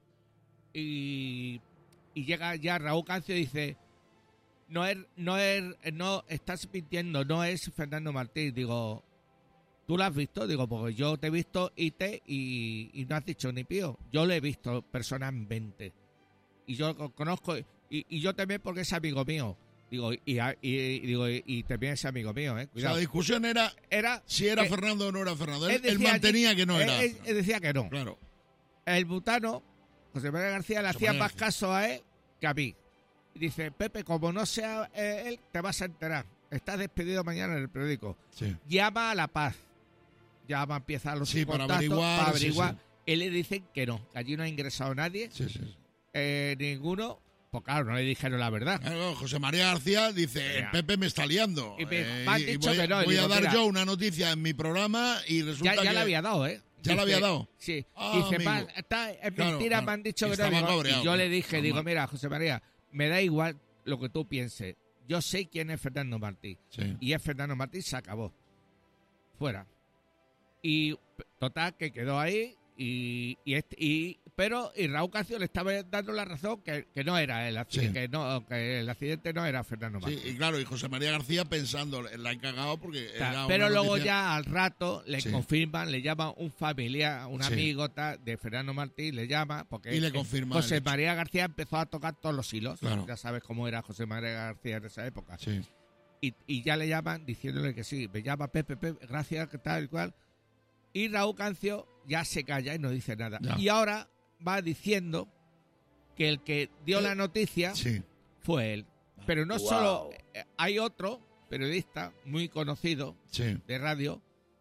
Speaker 3: y, y llega ya Raúl Cancio y dice, no es, no es, no, estás mintiendo, no es Fernando Martín. Digo, ¿tú lo has visto? Digo, porque yo te he visto I T y, y no has dicho ni pío. Yo lo he visto personalmente. Y yo lo conozco, y, y yo también porque es amigo mío. Digo, y, y, y digo, y, y también es amigo mío, eh.
Speaker 1: O sea,
Speaker 3: Cuidado.
Speaker 1: la discusión era
Speaker 3: Era
Speaker 1: si era
Speaker 3: que-
Speaker 1: Fernando o no era Fernando. Él,
Speaker 3: él
Speaker 1: él
Speaker 3: decía
Speaker 1: mantenía
Speaker 3: allí-
Speaker 1: que no
Speaker 3: él-
Speaker 1: era.
Speaker 3: él- él decía que no.
Speaker 1: Claro.
Speaker 3: El butano, José María García, le
Speaker 1: José
Speaker 3: hacía
Speaker 1: María
Speaker 3: más
Speaker 1: García.
Speaker 3: caso a él que a mí. Y dice, Pepe, como no sea eh, él, te vas a enterar. Estás despedido mañana en el periódico.
Speaker 1: Sí.
Speaker 3: Llama a La Paz. Llama, empieza a los
Speaker 1: Sí, para
Speaker 3: contactos,
Speaker 1: averiguar,
Speaker 3: para
Speaker 1: sí,
Speaker 3: averiguar.
Speaker 1: sí.
Speaker 3: Él le dicen que no, que allí no ha ingresado nadie,
Speaker 1: Sí, sí, sí.
Speaker 3: eh, ninguno. Pues claro, no le dijeron la verdad.
Speaker 1: Claro, José María García dice,
Speaker 3: Mira.
Speaker 1: Pepe me está liando.
Speaker 3: Y me-
Speaker 1: Eh,
Speaker 3: me han
Speaker 1: y
Speaker 3: dicho
Speaker 1: voy,
Speaker 3: que no, y
Speaker 1: voy a
Speaker 3: digo,
Speaker 1: dar
Speaker 3: mira.
Speaker 1: yo una noticia en mi programa y resulta
Speaker 3: Ya, ya
Speaker 1: que...
Speaker 3: le había dado, ¿eh?
Speaker 1: ¿Ya le había dado?
Speaker 3: Sí.
Speaker 1: Ah,
Speaker 3: Dice,
Speaker 1: amigo.
Speaker 3: "Pa, está, es
Speaker 1: Claro,
Speaker 3: mentira,
Speaker 1: claro.
Speaker 3: me han dicho
Speaker 1: Y
Speaker 3: que no.
Speaker 1: estaba
Speaker 3: Digo,
Speaker 1: cabreado,
Speaker 3: y yo le
Speaker 1: claro,
Speaker 3: dije,
Speaker 1: normal.
Speaker 3: digo, mira, José María, me da igual lo que tú pienses. Yo sé quién es Fernando Martín.
Speaker 1: Sí.
Speaker 3: Y es Fernando Martín, se acabó. Fuera. Y total, que quedó ahí. Y, y, este, y pero y Raúl Cancio le estaba dando la razón que, que no era el accidente,
Speaker 1: Sí.
Speaker 3: que, no, que el accidente no era Fernando
Speaker 1: Sí,
Speaker 3: Martín.
Speaker 1: y claro, y José María García pensando, la he cagado porque...
Speaker 3: O sea,
Speaker 1: era
Speaker 3: pero
Speaker 1: una
Speaker 3: luego
Speaker 1: noticia-
Speaker 3: ya al rato le
Speaker 1: Sí.
Speaker 3: confirman, le llama un familiar, un
Speaker 1: Sí.
Speaker 3: amigo tal, de Fernando Martín, le llama porque
Speaker 1: Y le
Speaker 3: eh,
Speaker 1: confirma
Speaker 3: José
Speaker 1: el hecho.
Speaker 3: María García empezó a tocar todos los hilos.
Speaker 1: Claro.
Speaker 3: Ya sabes cómo era José María García en esa época.
Speaker 1: Sí.
Speaker 3: Y, y ya le llaman diciéndole que sí, me llama Pepe, Pepe, gracias, que tal y cual. Y Raúl Cancio ya se calla y no dice nada.
Speaker 1: Ya.
Speaker 3: Y ahora va diciendo que el que dio la noticia
Speaker 1: Sí.
Speaker 3: fue él. Pero no
Speaker 10: Wow.
Speaker 3: solo, eh, hay otro periodista muy conocido
Speaker 1: Sí.
Speaker 3: de radio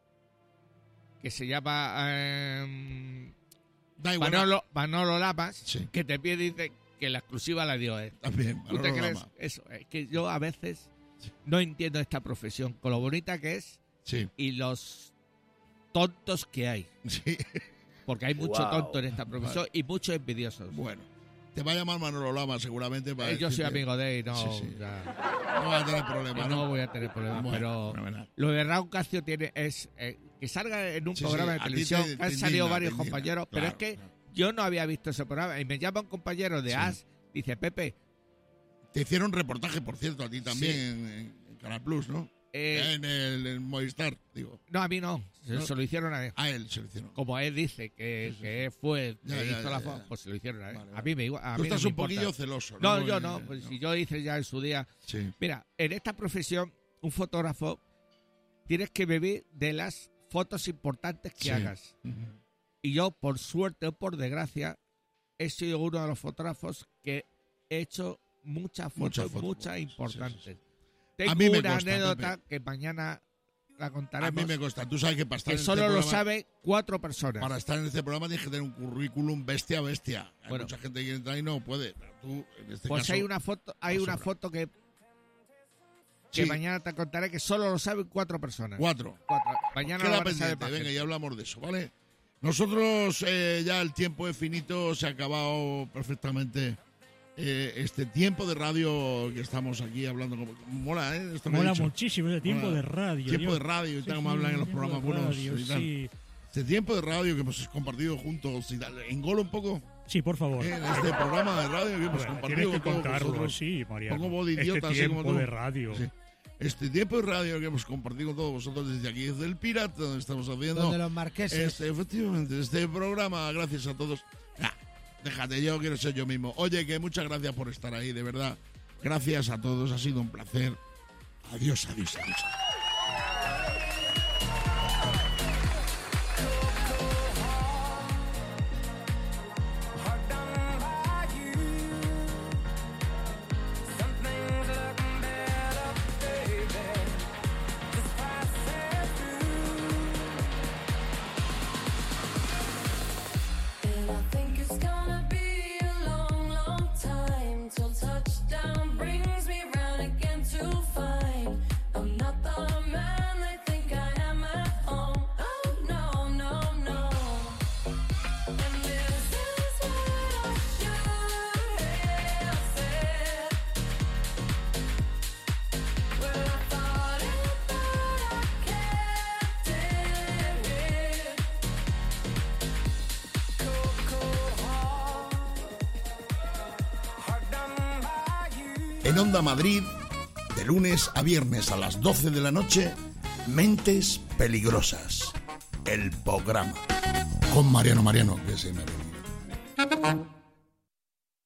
Speaker 3: que se llama eh,
Speaker 1: Da igual.
Speaker 3: Manolo, Manolo Lamas,
Speaker 1: Sí.
Speaker 3: que te pide y dice que la exclusiva la dio él.
Speaker 1: También.
Speaker 3: ¿Tú te
Speaker 1: Manolo
Speaker 3: crees
Speaker 1: Lama.
Speaker 3: eso? Es que yo a veces
Speaker 1: Sí.
Speaker 3: no entiendo esta profesión, con lo bonita que es
Speaker 1: Sí.
Speaker 3: y los tontos que hay.
Speaker 1: Sí.
Speaker 3: Porque hay mucho
Speaker 10: Wow.
Speaker 3: tonto en esta profesión y muchos envidiosos.
Speaker 1: Bueno. Te va a llamar Manolo Lama seguramente para
Speaker 3: Eh, yo soy
Speaker 1: decirte-
Speaker 3: amigo de él y no,
Speaker 1: Sí, sí.
Speaker 3: ya-
Speaker 1: No va a tener problema,
Speaker 3: no
Speaker 1: ¿no?
Speaker 3: voy a tener problemas.
Speaker 1: Bueno,
Speaker 3: pero
Speaker 1: fenomenal.
Speaker 3: lo de Raúl Cancio tiene es eh, que salga en un
Speaker 1: Sí,
Speaker 3: programa
Speaker 1: sí,
Speaker 3: de
Speaker 1: a ti
Speaker 3: televisión,
Speaker 1: te-
Speaker 3: que han
Speaker 1: te
Speaker 3: salido
Speaker 1: indigna,
Speaker 3: varios
Speaker 1: te indigna.
Speaker 3: compañeros, pero
Speaker 1: Claro,
Speaker 3: es que
Speaker 1: claro.
Speaker 3: yo no había visto ese programa y me llama un compañero de
Speaker 1: Sí.
Speaker 3: A S, dice, Pepe,
Speaker 1: Te hicieron reportaje, por cierto, a ti también
Speaker 3: Sí.
Speaker 1: en, en Canal Plus, ¿no?
Speaker 3: eh,
Speaker 1: en el en Movistar, digo.
Speaker 3: no, a mí no, se,
Speaker 1: No.
Speaker 3: se lo hicieron a él.
Speaker 1: A él se lo hicieron.
Speaker 3: Como él dice que, que él fue el que
Speaker 1: Ya, ya,
Speaker 3: hizo
Speaker 1: ya,
Speaker 3: la
Speaker 1: ya,
Speaker 3: foto,
Speaker 1: ya.
Speaker 3: pues se lo hicieron a él.
Speaker 1: Vale,
Speaker 3: A
Speaker 1: vale.
Speaker 3: mí me igual. A
Speaker 1: Tú
Speaker 3: mí no
Speaker 1: estás
Speaker 3: me
Speaker 1: un
Speaker 3: importa.
Speaker 1: poquillo celoso,
Speaker 3: No,
Speaker 1: ¿no?
Speaker 3: yo
Speaker 1: Eh,
Speaker 3: no, pues
Speaker 1: no.
Speaker 3: si yo hice ya en su día.
Speaker 1: Sí.
Speaker 3: Mira, en esta profesión, un fotógrafo tienes que vivir de las fotos importantes que
Speaker 1: Sí.
Speaker 3: hagas.
Speaker 1: Ujú.
Speaker 3: Y yo, por suerte o por desgracia, he sido uno de los fotógrafos que he hecho muchas
Speaker 1: Muchas
Speaker 3: fotos,
Speaker 1: fotos,
Speaker 3: muchas
Speaker 1: sí, sí,
Speaker 3: importantes.
Speaker 1: sí.
Speaker 3: Tengo
Speaker 1: A mí me
Speaker 3: una
Speaker 1: consta,
Speaker 3: anécdota que mañana la
Speaker 1: A
Speaker 3: contaremos,
Speaker 1: mí me consta. Tú sabes que para estar
Speaker 3: que
Speaker 1: en
Speaker 3: solo
Speaker 1: este
Speaker 3: lo
Speaker 1: programa,
Speaker 3: sabe cuatro personas.
Speaker 1: para estar en este programa tienes que tener un currículum bestia bestia. Hay
Speaker 3: Bueno.
Speaker 1: mucha gente que quiere entrar y no puede. Pero tú, en este
Speaker 3: Pues
Speaker 1: caso,
Speaker 3: hay una foto, hay
Speaker 1: no
Speaker 3: una
Speaker 1: sobra.
Speaker 3: foto que, que
Speaker 1: Sí.
Speaker 3: mañana te contaré que solo lo saben cuatro personas.
Speaker 1: cuatro.
Speaker 3: Cuatro. Mañana lo
Speaker 1: Queda
Speaker 3: van a saber
Speaker 1: pendiente.
Speaker 3: más
Speaker 1: Venga,
Speaker 3: gente.
Speaker 1: ya hablamos de eso, ¿vale? Nosotros eh, ya el tiempo es finito, se ha acabado perfectamente eh, este tiempo de radio que estamos aquí hablando. Como, mola, ¿eh? Esto me he
Speaker 6: Mola
Speaker 1: dicho.
Speaker 6: muchísimo ese tiempo
Speaker 1: Mola.
Speaker 6: de radio.
Speaker 1: Tiempo
Speaker 6: yo-
Speaker 1: de radio, y
Speaker 6: Sí,
Speaker 1: tal, como
Speaker 6: sí,
Speaker 1: hablan en los
Speaker 6: tiempo
Speaker 1: programas
Speaker 6: de
Speaker 1: buenos.
Speaker 6: radio,
Speaker 1: y tal.
Speaker 6: sí.
Speaker 1: Este tiempo de radio que hemos compartido juntos y tal. Engolo un poco
Speaker 6: Sí, por favor.
Speaker 1: eh, en este programa de radio que hemos
Speaker 6: Bueno,
Speaker 1: compartido
Speaker 6: tienes que
Speaker 1: con todos
Speaker 6: contarlo,
Speaker 1: vosotros.
Speaker 6: sí, Mariano.
Speaker 1: Pongo voz de
Speaker 6: Este
Speaker 1: idiota, así como
Speaker 6: tiempo
Speaker 1: tú.
Speaker 6: de radio.
Speaker 1: Sí. Este tiempo de radio que hemos compartido con todos vosotros desde aquí, desde el Pirata, donde estamos haciendo.
Speaker 5: Donde los marqueses.
Speaker 1: Este, efectivamente, este programa, gracias a todos. Ah, déjate, yo quiero ser yo mismo. Oye, que muchas gracias por estar ahí, de verdad. Gracias a todos, ha sido un placer. Adiós, adiós, adiós.
Speaker 11: And I think it's gonna be a long, long time till touchdown.
Speaker 1: En Onda Madrid, de lunes a viernes a las doce de la noche, Mentes Peligrosas, el programa. Con Mariano Mariano, que se me